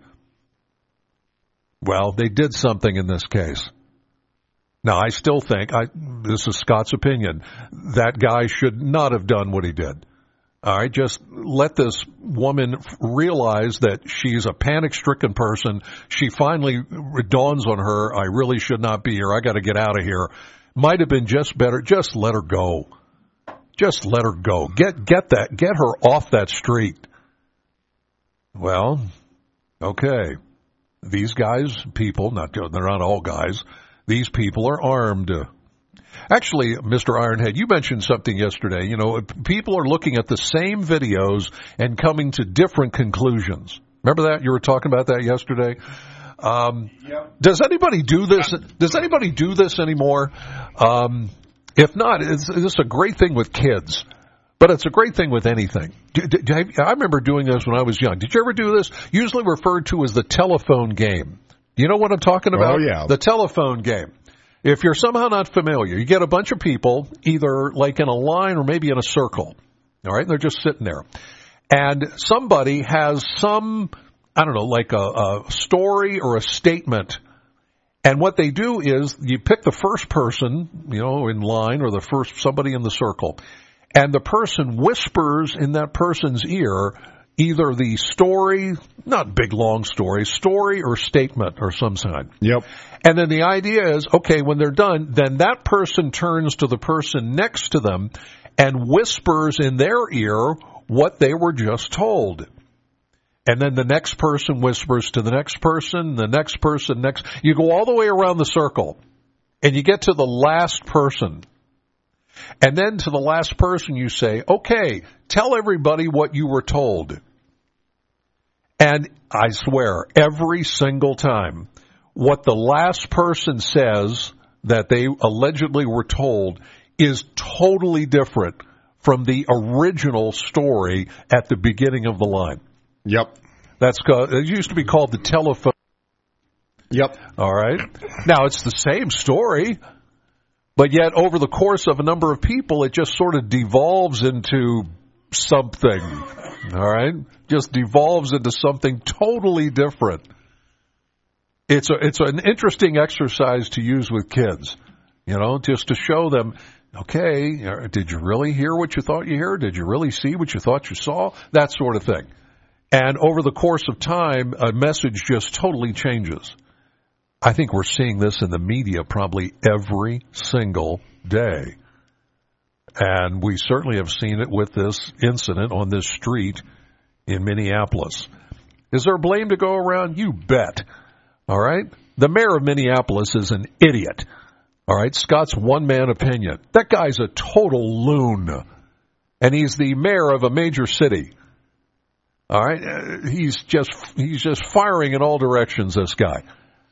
Well, they did something in this case. Now, I still think, this is Scott's opinion, that guy should not have done what he did. All right, just let this woman realize that she's a panic-stricken person. She finally dawns on her, I really should not be here. I got to get out of here. Might have been just better. Just let her go. Just let her go. Get her off that street. Well, okay. These guys, people, they're not all guys, these people are armed. Actually, Mr. Ironhead, you mentioned something yesterday. You know, people are looking at the same videos and coming to different conclusions. Remember that? You were talking about that yesterday? Yep. Does anybody do this? Does anybody do this anymore? If not, this is a great thing with kids. But it's a great thing with anything. I remember doing this when I was young. Did you ever do this? Usually referred to as the telephone game. You know what I'm talking about? Oh, yeah. The telephone game. If you're somehow not familiar, you get a bunch of people either like in a line or maybe in a circle. All right? And they're just sitting there. And somebody has some, I don't know, like a story or a statement. And what they do is you pick the first person, you know, in line or the first somebody in the circle. And the person whispers in that person's ear either the story, not big long story or statement or some kind. Yep. And then the idea is, okay, when they're done, then that person turns to the person next to them and whispers in their ear what they were just told. And then the next person whispers to the next person, next. You go all the way around the circle and you get to the last person. And then to the last person you say, okay, tell everybody what you were told. And I swear, every single time, what the last person says that they allegedly were told is totally different from the original story at the beginning of the line. Yep. It used to be called the telephone. Yep. All right. Now, it's the same story. But yet, over the course of a number of people, it just sort of devolves into something, all right? Just devolves into something totally different. It's an interesting exercise to use with kids, you know, just to show them, okay, did you really hear what you thought you heard? Did you really see what you thought you saw? That sort of thing. And over the course of time, a message just totally changes. I think we're seeing this in the media probably every single day. And we certainly have seen it with this incident on this street in Minneapolis. Is there blame to go around? You bet. All right? The mayor of Minneapolis is an idiot. All right? Scott's one-man opinion. That guy's a total loon. And he's the mayor of a major city. All right? He's just firing in all directions, this guy.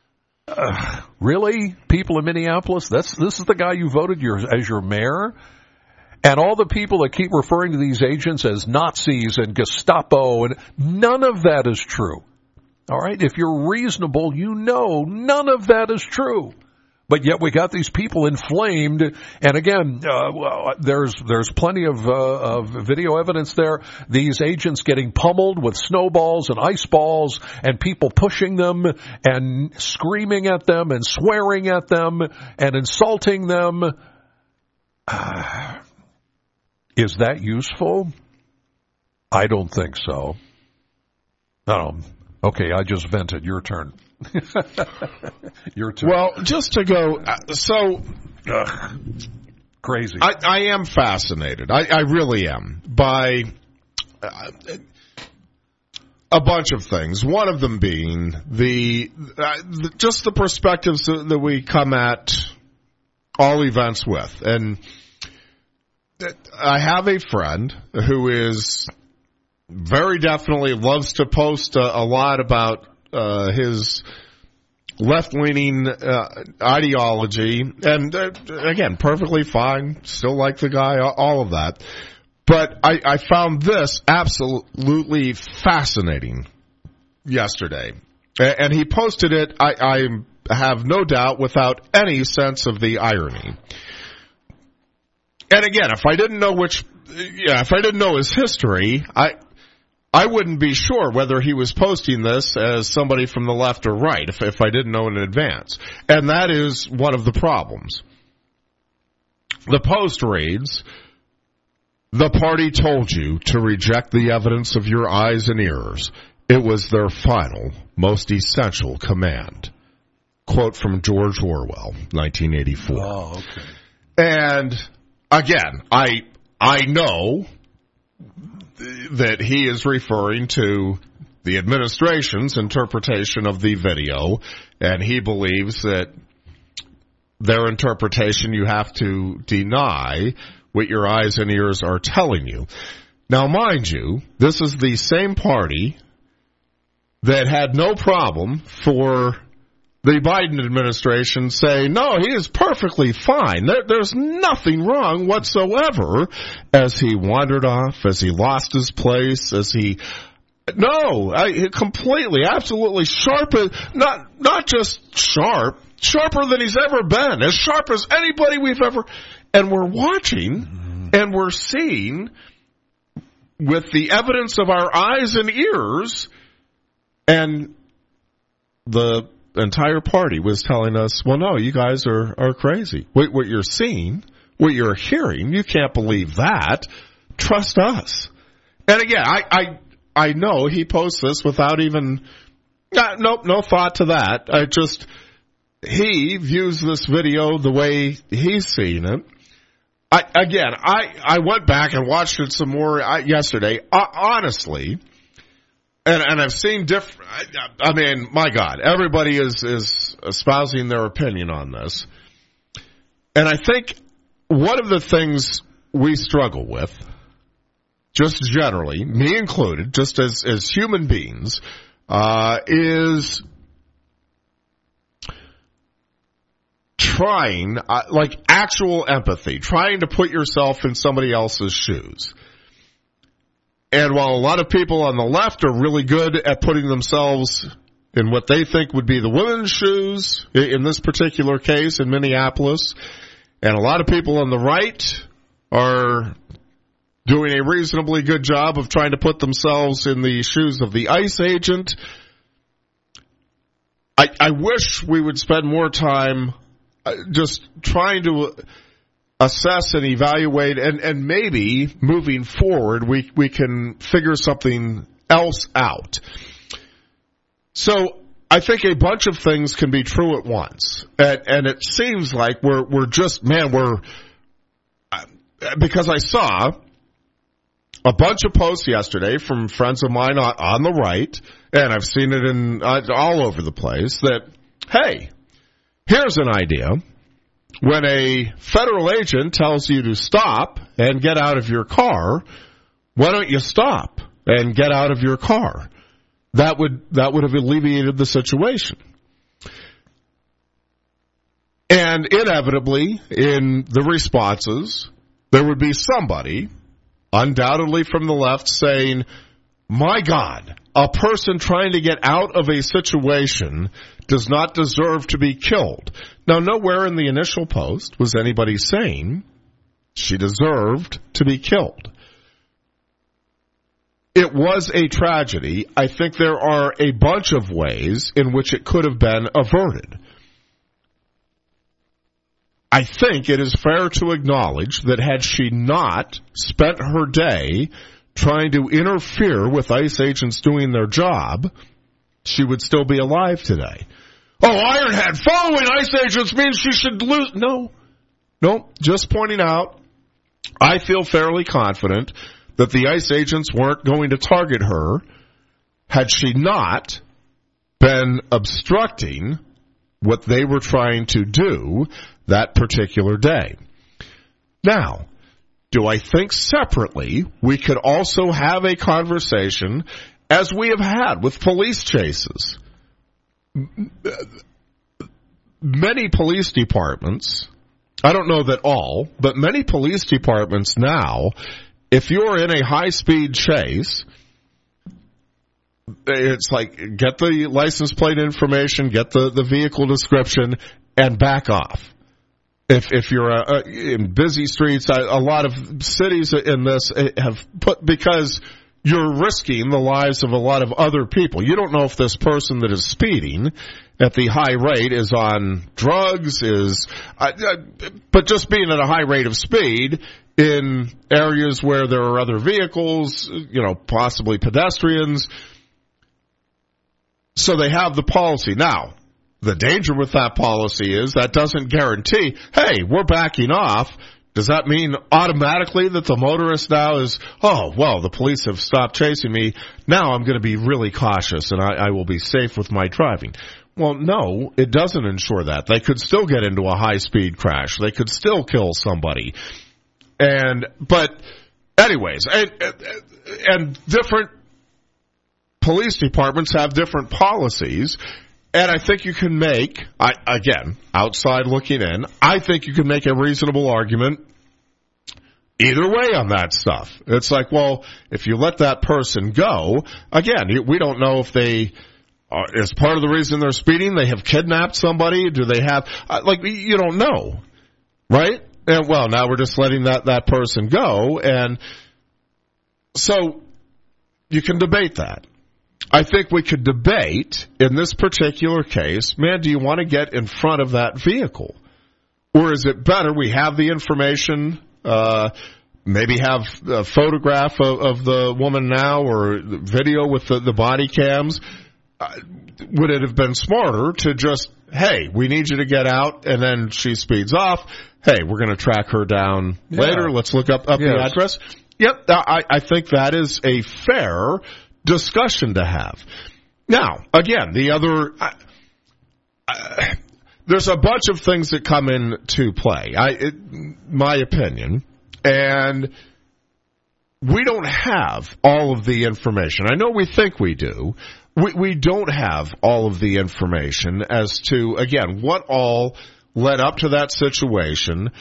Really? People in Minneapolis? This is the guy you voted as your mayor? And all the people that keep referring to these agents as Nazis and Gestapo, and none of that is true. All right? If you're reasonable, you know none of that is true. But yet we got these people inflamed, and again, there's plenty of video evidence there. These agents getting pummeled with snowballs and ice balls, and people pushing them and screaming at them and swearing at them and insulting them. Is that useful? I don't think so. Okay, I just vented. Your turn. Your turn. Well, just to go, crazy. I am fascinated. I really am by a bunch of things. One of them being just the perspectives that we come at all events with. And I have a friend who is very definitely loves to post a lot about his left-leaning ideology, and again, perfectly fine, still like the guy, all of that. But I found this absolutely fascinating yesterday, and he posted it, I have no doubt, without any sense of the irony. And again, if I didn't know his history, I wouldn't be sure whether he was posting this as somebody from the left or right if I didn't know in advance. And that is one of the problems. The post reads, "The party told you to reject the evidence of your eyes and ears. It was their final, most essential command." Quote from George Orwell, 1984. Oh, okay. And again, I know that he is referring to the administration's interpretation of the video, and he believes that their interpretation you have to deny what your eyes and ears are telling you. Now, mind you, this is the same party that had no problem for the Biden administration saying, no, he is perfectly fine. There's nothing wrong whatsoever, as he wandered off, as he lost his place, as he... No, completely, absolutely sharp, not just sharper than he's ever been, as sharp as anybody we've ever... And we're watching, and we're seeing, with the evidence of our eyes and ears, and the entire party was telling us, well, no, you guys are crazy. What you're seeing, what you're hearing, you can't believe that. Trust us. And again, I know he posts this without even, no thought to that. He views this video the way he's seeing it. I went back and watched it some more yesterday. Honestly, and I've seen different. I mean, my God, everybody is espousing their opinion on this, and I think one of the things we struggle with, just generally, me included, just as human beings, is trying, like actual empathy, trying to put yourself in somebody else's shoes. And while a lot of people on the left are really good at putting themselves in what they think would be the women's shoes, in this particular case in Minneapolis, and a lot of people on the right are doing a reasonably good job of trying to put themselves in the shoes of the ICE agent, I wish we would spend more time just trying to assess and evaluate, and maybe moving forward we can figure something else out. So I think a bunch of things can be true at once, and it seems like we're just, because I saw a bunch of posts yesterday from friends of mine on the right, and I've seen it in all over the place, that, hey, here's an idea. When a federal agent tells you to stop and get out of your car, why don't you stop and get out of your car? That would have alleviated the situation. And inevitably, in the responses, there would be somebody, undoubtedly from the left, saying, my God, a person trying to get out of a situation does not deserve to be killed. Now, nowhere in the initial post was anybody saying she deserved to be killed. It was a tragedy. I think there are a bunch of ways in which it could have been averted. I think it is fair to acknowledge that had she not spent her day trying to interfere with ICE agents doing their job, she would still be alive today. Oh, Ironhead, following ICE agents means she should lose. No, just pointing out, I feel fairly confident that the ICE agents weren't going to target her had she not been obstructing what they were trying to do that particular day. Now, do I think separately we could also have a conversation, as we have had with police chases? Many police departments, I don't know that all, but many police departments now, if you're in a high-speed chase, it's like, get the license plate information, get the vehicle description, and back off. If you're in busy streets, a lot of cities in this have put, because you're risking the lives of a lot of other people. You don't know if this person that is speeding at the high rate is on drugs, but just being at a high rate of speed in areas where there are other vehicles, possibly pedestrians. So they have the policy. Now, the danger with that policy is that doesn't guarantee, hey, we're backing off Does that mean automatically that the motorist now is, oh, well, the police have stopped chasing me. Now I'm going to be really cautious and I will be safe with my driving. Well, no, it doesn't ensure that. They could still get into a high-speed crash. They could still kill somebody. But anyways, and different police departments have different policies. And I think you can make, again, outside looking in, I think you can make a reasonable argument either way on that stuff. It's like, well, if you let that person go, again, we don't know if they, as part of the reason they're speeding, they have kidnapped somebody. Do they have, you don't know, right? And well, now we're just letting that person go. And so you can debate that. I think we could debate, in this particular case, man, do you want to get in front of that vehicle? Or is it better we have the information, maybe have a photograph of the woman now or video with the body cams? Would it have been smarter to just, hey, we need you to get out, and then she speeds off. Hey, we're going to track her down later. Let's look up the address. Yep, I think that is a fair discussion to have. Now, again, the other, there's a bunch of things that come into play, my opinion, and we don't have all of the information. I know we think we do. We don't have all of the information as to, again, what all led up to that situation.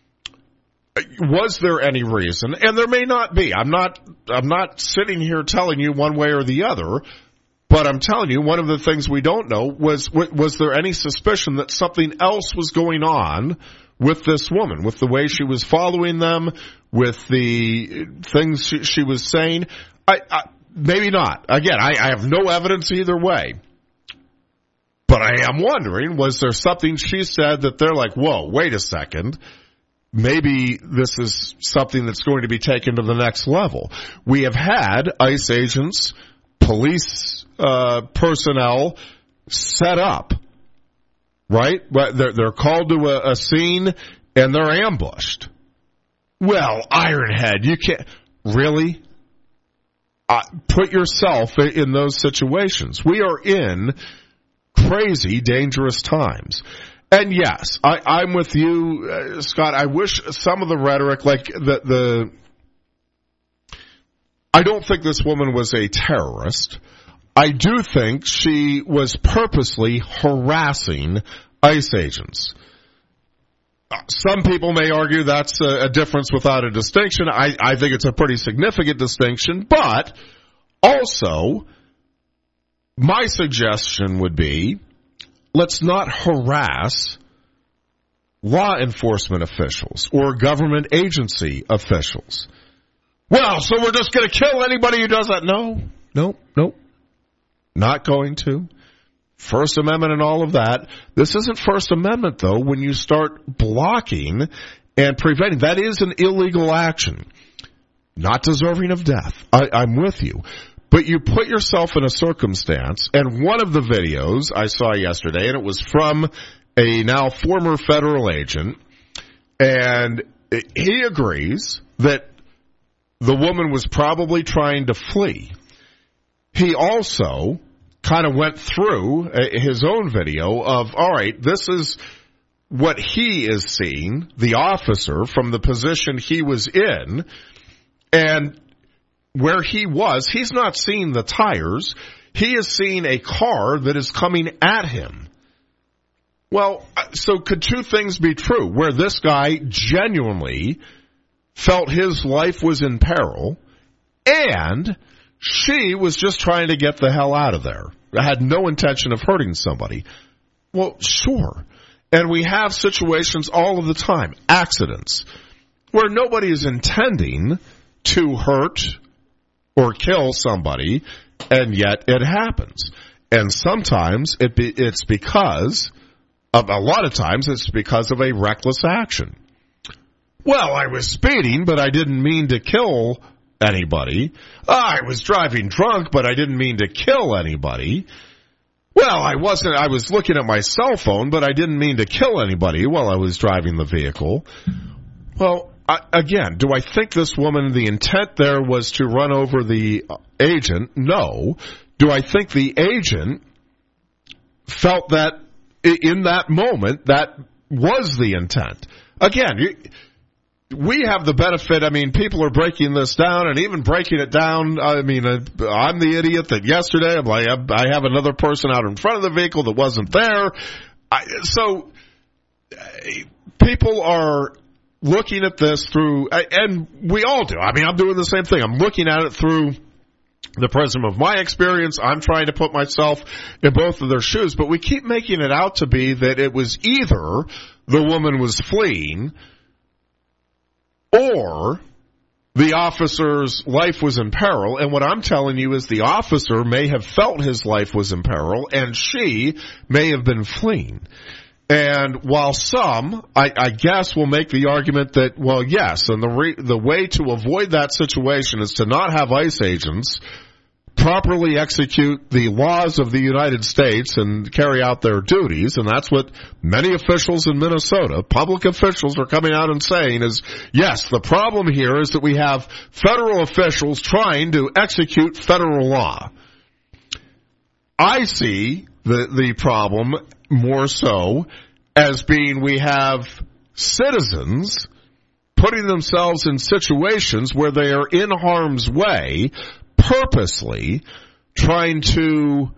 Was there any reason? And there may not be. I'm not sitting here telling you one way or the other, but I'm telling you one of the things we don't know was there any suspicion that something else was going on with this woman, with the way she was following them, with the things she was saying? Maybe not. Again, I have no evidence either way. But I am wondering, was there something she said that they're like, whoa, wait a second, maybe this is something that's going to be taken to the next level. We have had ICE agents, police personnel set up, right? They're called to a scene and they're ambushed. Well, Ironhead, you can't really put yourself in those situations. We are in crazy, dangerous times. And yes, I'm with you, Scott. I wish some of the rhetoric, like I don't think this woman was a terrorist. I do think she was purposely harassing ICE agents. Some people may argue that's a difference without a distinction. I think it's a pretty significant distinction, but also my suggestion would be, let's not harass law enforcement officials or government agency officials. Well, so we're just going to kill anybody who does that? No. Not going to. First Amendment and all of that. This isn't First Amendment, though, when you start blocking and preventing. That is an illegal action. Not deserving of death. I'm with you. But you put yourself in a circumstance, and one of the videos I saw yesterday, and it was from a now former federal agent, and he agrees that the woman was probably trying to flee. He also kind of went through his own video of, all right, this is what he is seeing, the officer, from the position he was in, and where he was, he's not seeing the tires. He is seeing a car that is coming at him. Well, so could two things be true? Where this guy genuinely felt his life was in peril, and she was just trying to get the hell out of there. Had no intention of hurting somebody. Well, sure. And we have situations all of the time, accidents, where nobody is intending to hurt or kill somebody, and yet it happens. And sometimes it's because of, a lot of times it's because of a reckless action. Well, I was speeding, but I didn't mean to kill anybody. I was driving drunk, but I didn't mean to kill anybody. Well, I was looking at my cell phone, but I didn't mean to kill anybody while I was driving the vehicle. Well, again, do I think this woman, the intent there was to run over the agent? No. Do I think the agent felt that in that moment that was the intent? Again, we have the benefit, people are breaking this down and even breaking it down. I'm the idiot that yesterday, I'm like, I have another person out in front of the vehicle that wasn't there. So people are looking at this through, and we all do. I'm doing the same thing. I'm looking at it through the prism of my experience. I'm trying to put myself in both of their shoes, but we keep making it out to be that it was either the woman was fleeing or the officer's life was in peril. And what I'm telling you is the officer may have felt his life was in peril, and she may have been fleeing. And while some, I guess, will make the argument that, well, yes, and the way to avoid that situation is to not have ICE agents properly execute the laws of the United States and carry out their duties, and that's what many officials in Minnesota, public officials, are coming out and saying is, yes, the problem here is that we have federal officials trying to execute federal law. I see the problem more so as being we have citizens putting themselves in situations where they are in harm's way, purposely trying to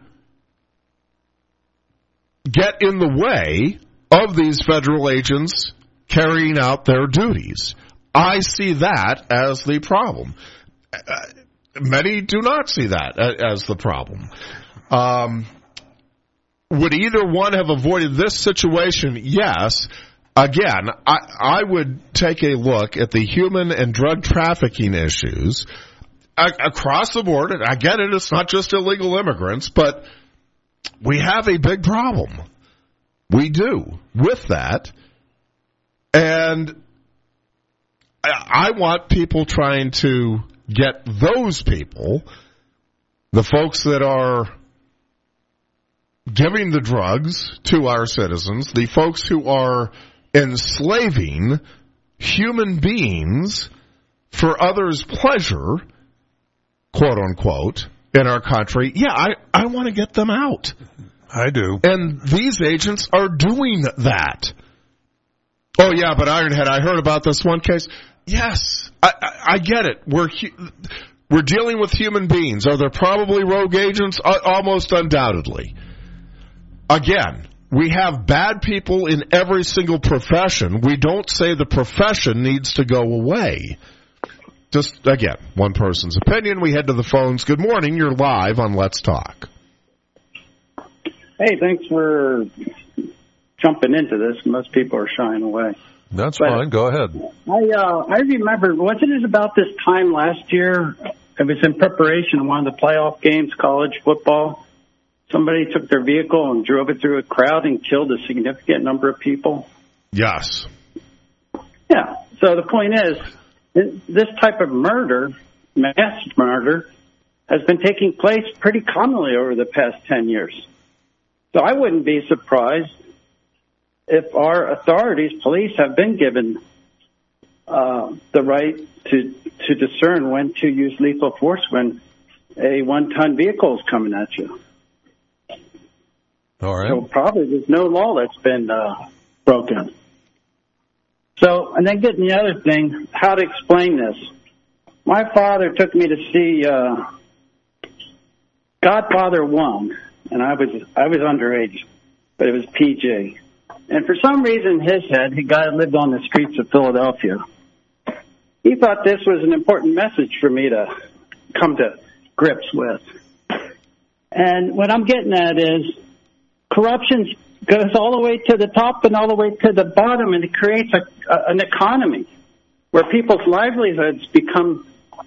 get in the way of these federal agents carrying out their duties. I see that as the problem. Many do not see that as the problem. Would either one have avoided this situation? Yes. Again, I would take a look at the human and drug trafficking issues across the board. I get it, it's not just illegal immigrants, but we have a big problem. We do with that. And I want people trying to get those people, the folks that are giving the drugs to our citizens, the folks who are enslaving human beings for others' pleasure, quote unquote, in our country. Yeah, I want to get them out. I do. And these agents are doing that. Oh yeah, but Ironhead, I heard about this one case. Yes, I get it. We're dealing with human beings. Are there probably rogue agents? Almost undoubtedly. Again, we have bad people in every single profession. We don't say the profession needs to go away. Just, again, one person's opinion. We head to the phones. Good morning. You're live on Let's Talk. Hey, thanks for jumping into this. Most people are shying away. That's fine. Go ahead. I remember, wasn't it about this time last year? It was in preparation of one of the playoff games, college football. Somebody took their vehicle and drove it through a crowd and killed a significant number of people. Yes. Yeah. So the point is, this type of murder, mass murder, has been taking place pretty commonly over the past 10 years. So I wouldn't be surprised if our authorities, police, have been given the right to discern when to use lethal force when a one-ton vehicle is coming at you. All right. So probably there's no law that's been broken. So, and then getting the other thing, how to explain this. My father took me to see Godfather 1, and I was underage, but it was PG. And for some reason, his head, he guy lived on the streets of Philadelphia. He thought this was an important message for me to come to grips with. And what I'm getting at is corruption goes all the way to the top and all the way to the bottom, and it creates an economy where people's livelihoods become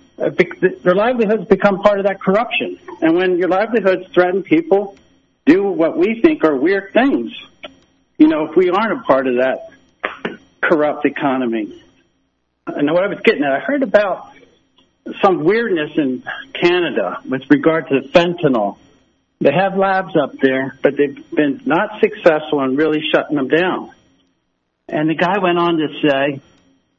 part of that corruption. And when your livelihoods threaten, people do what we think are weird things. You know, if we aren't a part of that corrupt economy. And what I was getting at, I heard about some weirdness in Canada with regard to fentanyl. They have labs up there, but they've been not successful in really shutting them down. And the guy went on to say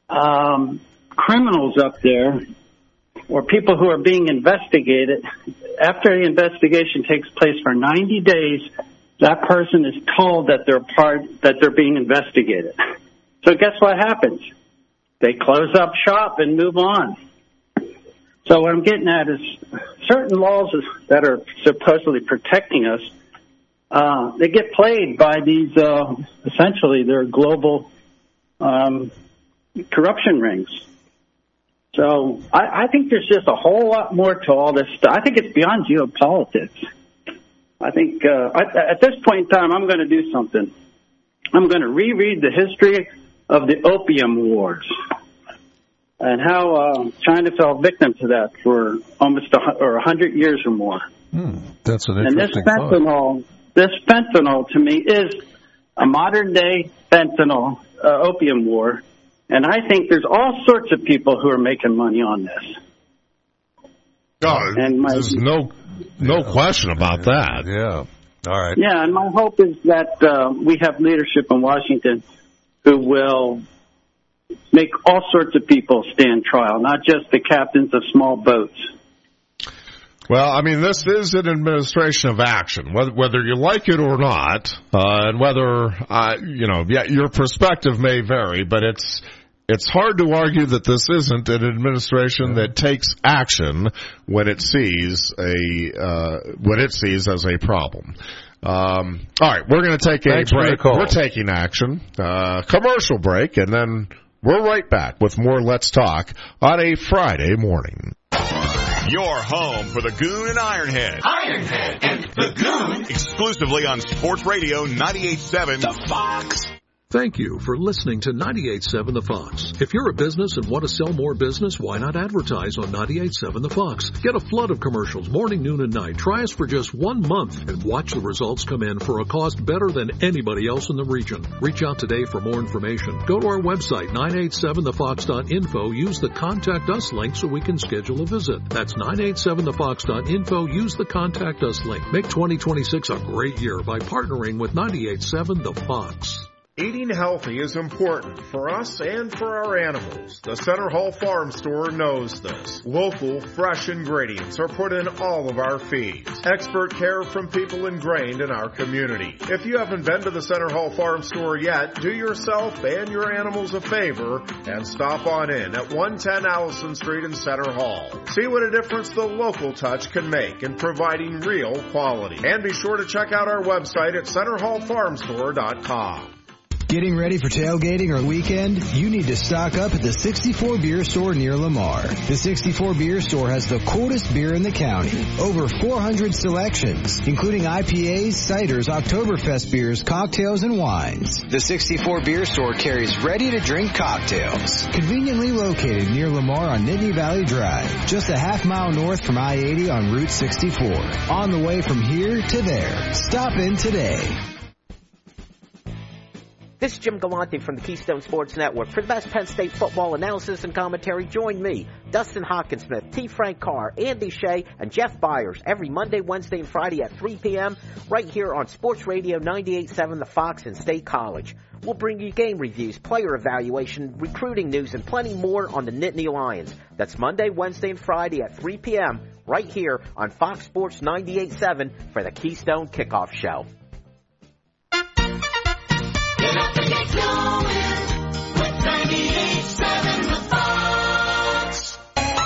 criminals up there or people who are being investigated, after the investigation takes place for 90 days, that person is told that they're being investigated. So guess what happens? They close up shop and move on. So what I'm getting at is certain laws that are supposedly protecting us, they get played by these, essentially, they're global corruption rings. So I think there's just a whole lot more to all this stuff. I think it's beyond geopolitics. I think at this point in time, I'm going to do something. I'm going to reread the history of the Opium Wars and how China fell victim to that for almost 100 years or more. That's an interesting thought. And this fentanyl to me is a modern day fentanyl opium war. And I think there's all sorts of people who are making money on this. There's no question about that. Yeah. All right. Yeah, and my hope is that we have leadership in Washington who will make all sorts of people stand trial, not just the captains of small boats. Well, I mean, this is an administration of action, whether you like it or not, and whether, your perspective may vary, but it's hard to argue that this isn't an administration that takes action when it sees as a problem. All right, we're going to take a break. We're taking action, commercial break, and then we're right back with more Let's Talk on a Friday morning. Your home for the Goon and Ironhead. Ironhead and the Goon. Exclusively on Sports Radio 98.7 The Fox. Thank you for listening to 98.7 The Fox. If you're a business and want to sell more business, why not advertise on 98.7 The Fox? Get a flood of commercials morning, noon, and night. Try us for just 1 month and watch the results come in for a cost better than anybody else in the region. Reach out today for more information. Go to our website, 987thefox.info. Use the Contact Us link so we can schedule a visit. That's 987thefox.info. Use the Contact Us link. Make 2026 a great year by partnering with 98.7 The Fox. Eating healthy is important for us and for our animals. The Center Hall Farm Store knows this. Local, fresh ingredients are put in all of our feeds. Expert care from people ingrained in our community. If you haven't been to the Center Hall Farm Store yet, do yourself and your animals a favor and stop on in at 110 Allison Street in Center Hall. See what a difference the local touch can make in providing real quality. And be sure to check out our website at centerhallfarmstore.com. Getting ready for tailgating or weekend? You need to stock up at the 64 Beer Store near Lamar. The 64 Beer Store has the coolest beer in the county. Over 400 selections, including IPAs, ciders, Oktoberfest beers, cocktails, and wines. The 64 Beer Store carries ready-to-drink cocktails. Conveniently located near Lamar on Nittany Valley Drive, just a half-mile north from I-80 on Route 64. On the way from here to there. Stop in today. This is Jim Galante from the Keystone Sports Network. For the best Penn State football analysis and commentary, join me, Dustin Hawkinsmith, T. Frank Carr, Andy Shea, and Jeff Byers every Monday, Wednesday, and Friday at 3 p.m. right here on Sports Radio 98.7 The Fox and State College. We'll bring you game reviews, player evaluation, recruiting news, and plenty more on the Nittany Lions. That's Monday, Wednesday, and Friday at 3 p.m. right here on Fox Sports 98.7 for the Keystone Kickoff Show. Get up and get going with 98.7 The Fox.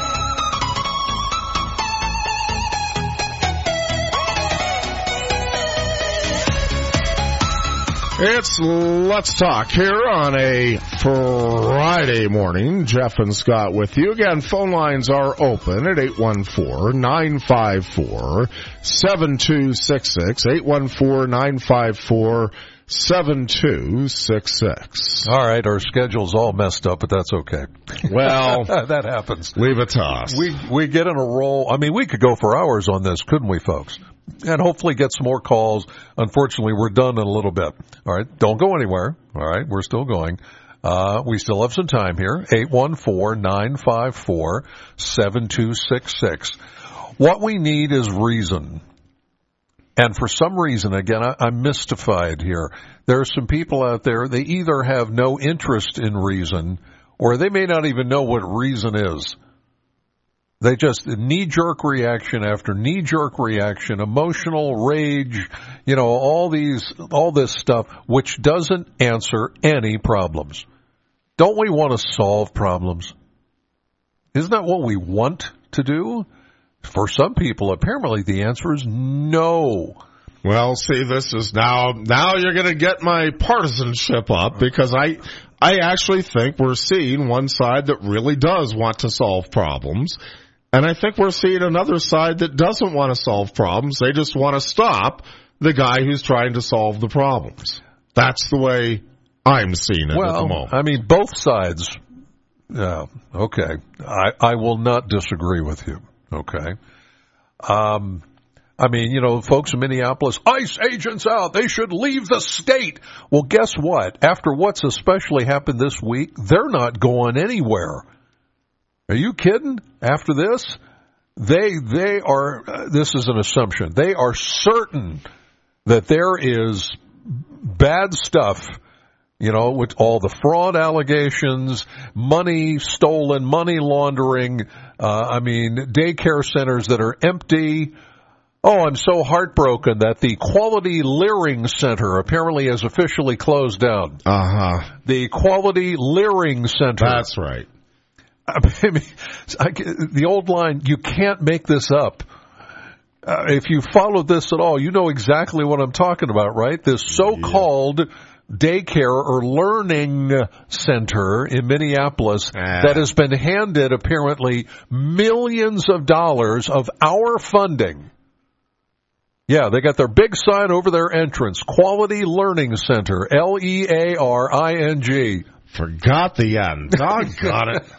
It's Let's Talk here on a Friday morning. Jeff and Scott with you. Again, phone lines are open at 814-954-7266, 814-954-7266. All right, our schedule's all messed up, but that's okay. Well, that happens. Leave it to us. We get in a roll. I mean, we could go for hours on this, couldn't we, folks? And hopefully get some more calls. Unfortunately, we're done in a little bit. All right, don't go anywhere. All right, we're still going. We still have some time here. 814-954-7266. What we need is reason. And for some reason, again, I'm mystified here. There are some people out there, they either have no interest in reason or they may not even know what reason is. They just knee-jerk reaction after knee-jerk reaction, emotional rage, all this stuff, which doesn't answer any problems. Don't we want to solve problems? Isn't that what we want to do? For some people, apparently the answer is no. Well, see, this is now you're going to get my partisanship up, because I actually think we're seeing one side that really does want to solve problems. And I think we're seeing another side that doesn't want to solve problems. They just want to stop the guy who's trying to solve the problems. That's the way I'm seeing it at the moment. I mean, both sides. Okay. I will not disagree with you. Okay. I mean, folks in Minneapolis, ICE agents out. They should leave the state. Well, guess what? After what's especially happened this week, they're not going anywhere. Are you kidding? After this, they are, this is an assumption, they are certain that there is bad stuff, with all the fraud allegations, money stolen, money laundering, daycare centers that are empty. Oh, I'm so heartbroken that the Quality Leering Center apparently has officially closed down. The Quality Leering Center. That's right. The old line, you can't make this up. If you followed this at all, you know exactly what I'm talking about, right? This so-called daycare or learning center in Minneapolis that has been handed apparently millions of dollars of our funding. Yeah, they got their big sign over their entrance, Quality Learning Center, Learing. Forgot the end. Doggone it.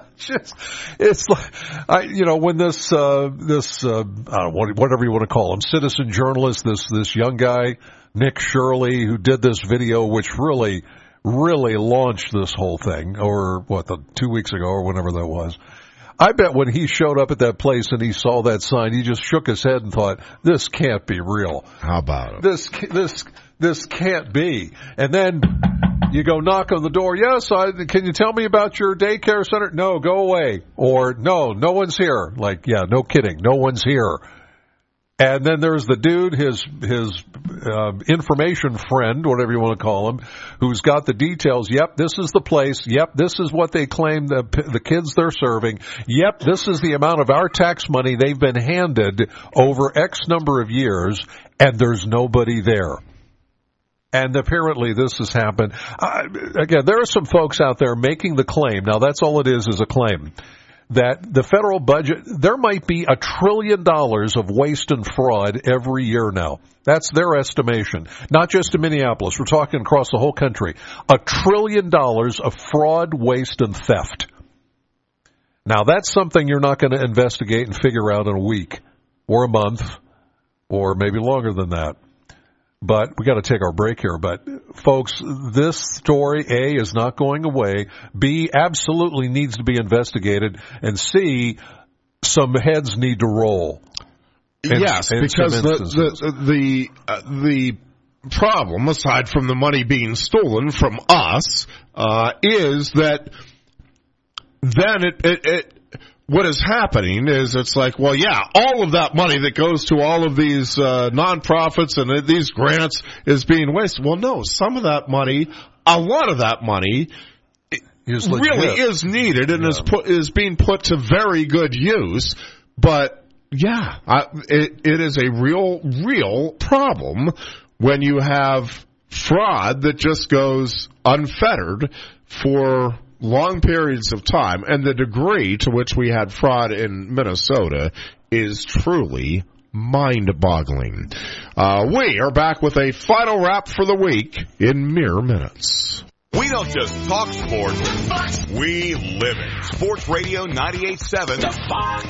It's like, when this, whatever you want to call him, citizen journalist, this young guy, Nick Shirley, who did this video, which really, really launched this whole thing, or 2 weeks ago or whenever that was. I bet when he showed up at that place and he saw that sign, he just shook his head and thought, this can't be real. How about it? This can't be. And then you go knock on the door. Yes, can you tell me about your daycare center? No, go away. Or no one's here. Like, yeah, no kidding. No one's here. And then there's the dude, his information friend, whatever you want to call him, who's got the details. Yep, this is the place. Yep, this is what they claim the kids they're serving. Yep, this is the amount of our tax money they've been handed over X number of years, and there's nobody there. And apparently this has happened. Again, there are some folks out there making the claim. Now, that's all it is a claim. That the federal budget, there might be $1 trillion of waste and fraud every year now. That's their estimation. Not just in Minneapolis. We're talking across the whole country. $1 trillion of fraud, waste, and theft. Now, that's something you're not going to investigate and figure out in a week or a month or maybe longer than that. But we got to take our break here. But folks, this story, A, is not going away. B, absolutely needs to be investigated. And C, some heads need to roll. Yes, because the problem, aside from the money being stolen from us, is that then it what is happening is it's like, well, yeah, all of that money that goes to all of these nonprofits and these grants is being wasted. Well, no, some of that money, a lot of that money really is needed and is being put to very good use. But, yeah, it is a real problem when you have fraud that just goes unfettered for long periods of time, and the degree to which we had fraud in Minnesota is truly mind-boggling. We are back with a final wrap for the week in mere minutes. We don't just talk sports, we live it. Sports Radio 98.7 The Fox.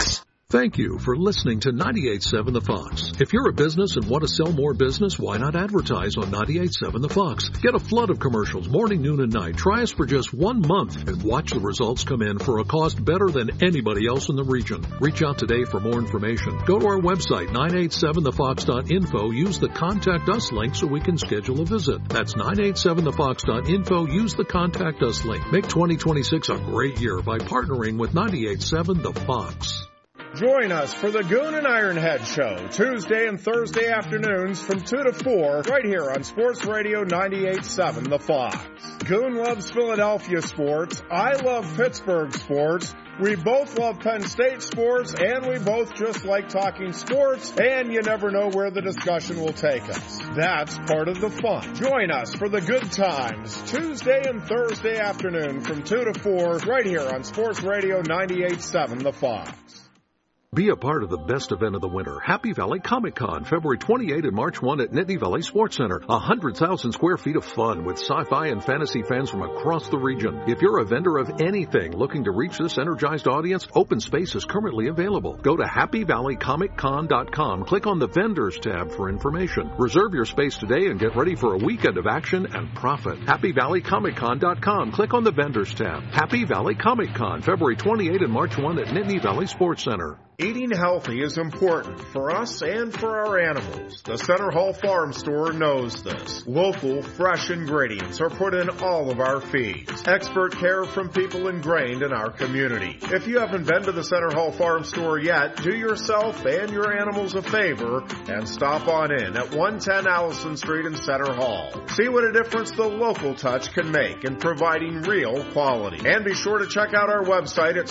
Thank you for listening to 98.7 The Fox. If you're a business and want to sell more business, why not advertise on 98.7 The Fox? Get a flood of commercials morning, noon, and night. Try us for just 1 month and watch the results come in for a cost better than anybody else in the region. Reach out today for more information. Go to our website, 987thefox.info. Use the Contact Us link so we can schedule a visit. That's 987thefox.info. Use the Contact Us link. Make 2026 a great year by partnering with 98.7 The Fox. Join us for the Goon and Ironhead Show, Tuesday and Thursday afternoons from 2 to 4, right here on Sports Radio 98.7 The Fox. Goon loves Philadelphia sports. I love Pittsburgh sports. We both love Penn State sports, and we both just like talking sports, and you never know where the discussion will take us. That's part of the fun. Join us for the good times, Tuesday and Thursday afternoon from 2 to 4, right here on Sports Radio 98.7 The Fox. Be a part of the best event of the winter, Happy Valley Comic Con, February 28 and March 1 at Nittany Valley Sports Center. 100,000 square feet of fun with sci-fi and fantasy fans from across the region. If you're a vendor of anything looking to reach this energized audience, open space is currently available. Go to happyvalleycomiccon.com. Click on the Vendors tab for information. Reserve your space today and get ready for a weekend of action and profit. happyvalleycomiccon.com. Click on the Vendors tab. Happy Valley Comic Con, February 28 and March 1 at Nittany Valley Sports Center. Eating healthy is important for us and for our animals. The Center Hall Farm Store knows this. Local, fresh ingredients are put in all of our feeds. Expert care from people ingrained in our community. If you haven't been to the Center Hall Farm Store yet, do yourself and your animals a favor and stop on in at 110 Allison Street in Center Hall. See what a difference the local touch can make in providing real quality. And be sure to check out our website at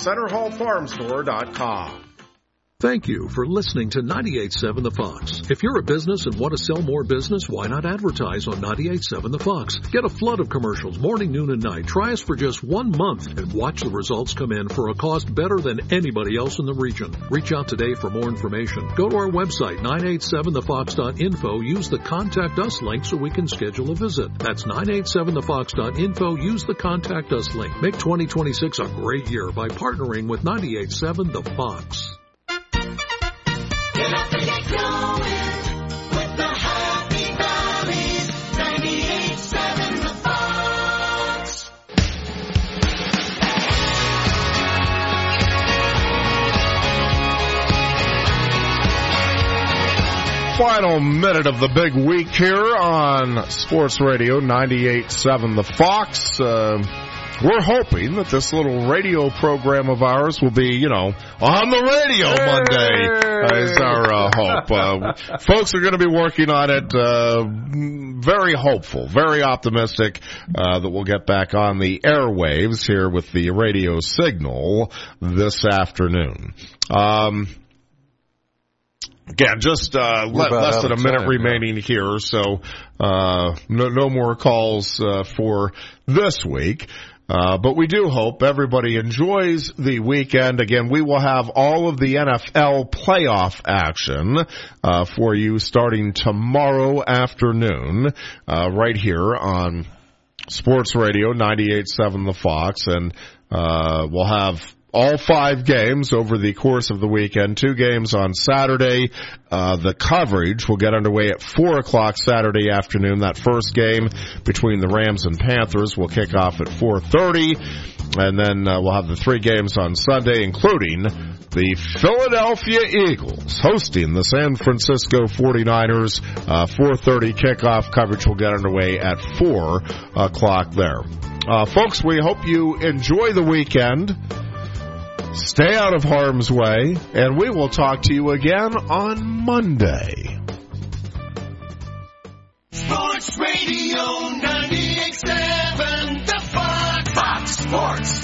centerhallfarmstore.com. Thank you for listening to 98.7 The Fox. If you're a business and want to sell more business, why not advertise on 98.7 The Fox? Get a flood of commercials morning, noon, and night. Try us for just 1 month and watch the results come in for a cost better than anybody else in the region. Reach out today for more information. Go to our website, 987thefox.info. Use the Contact Us link so we can schedule a visit. That's 987thefox.info. Use the Contact Us link. Make 2026 a great year by partnering with 98.7 The Fox. Get up and get going with the Happy Valleys, 98.7 The Fox. Final minute of the big week here on Sports Radio 98.7 The Fox. We're hoping that this little radio program of ours will be, on the radio Monday, is our hope. Folks are going to be working on it, very hopeful, very optimistic that we'll get back on the airwaves here with the radio signal this afternoon. Again, just less than a minute remaining here, so no more calls for this week. But we do hope everybody enjoys the weekend. Again, we will have all of the NFL playoff action for you starting tomorrow afternoon right here on Sports Radio 98.7 The Fox. And we'll have all 5 games over the course of the weekend, 2 games on Saturday. The coverage will get underway at 4 o'clock Saturday afternoon. That first game between the Rams and Panthers will kick off at 4:30. And then we'll have the 3 games on Sunday, including the Philadelphia Eagles hosting the San Francisco 49ers. 4:30 kickoff. Coverage will get underway at 4 o'clock there. Folks, we hope you enjoy the weekend. Stay out of harm's way, and we will talk to you again on Monday. Sports Radio 98.7 The Fox. Fox Sports.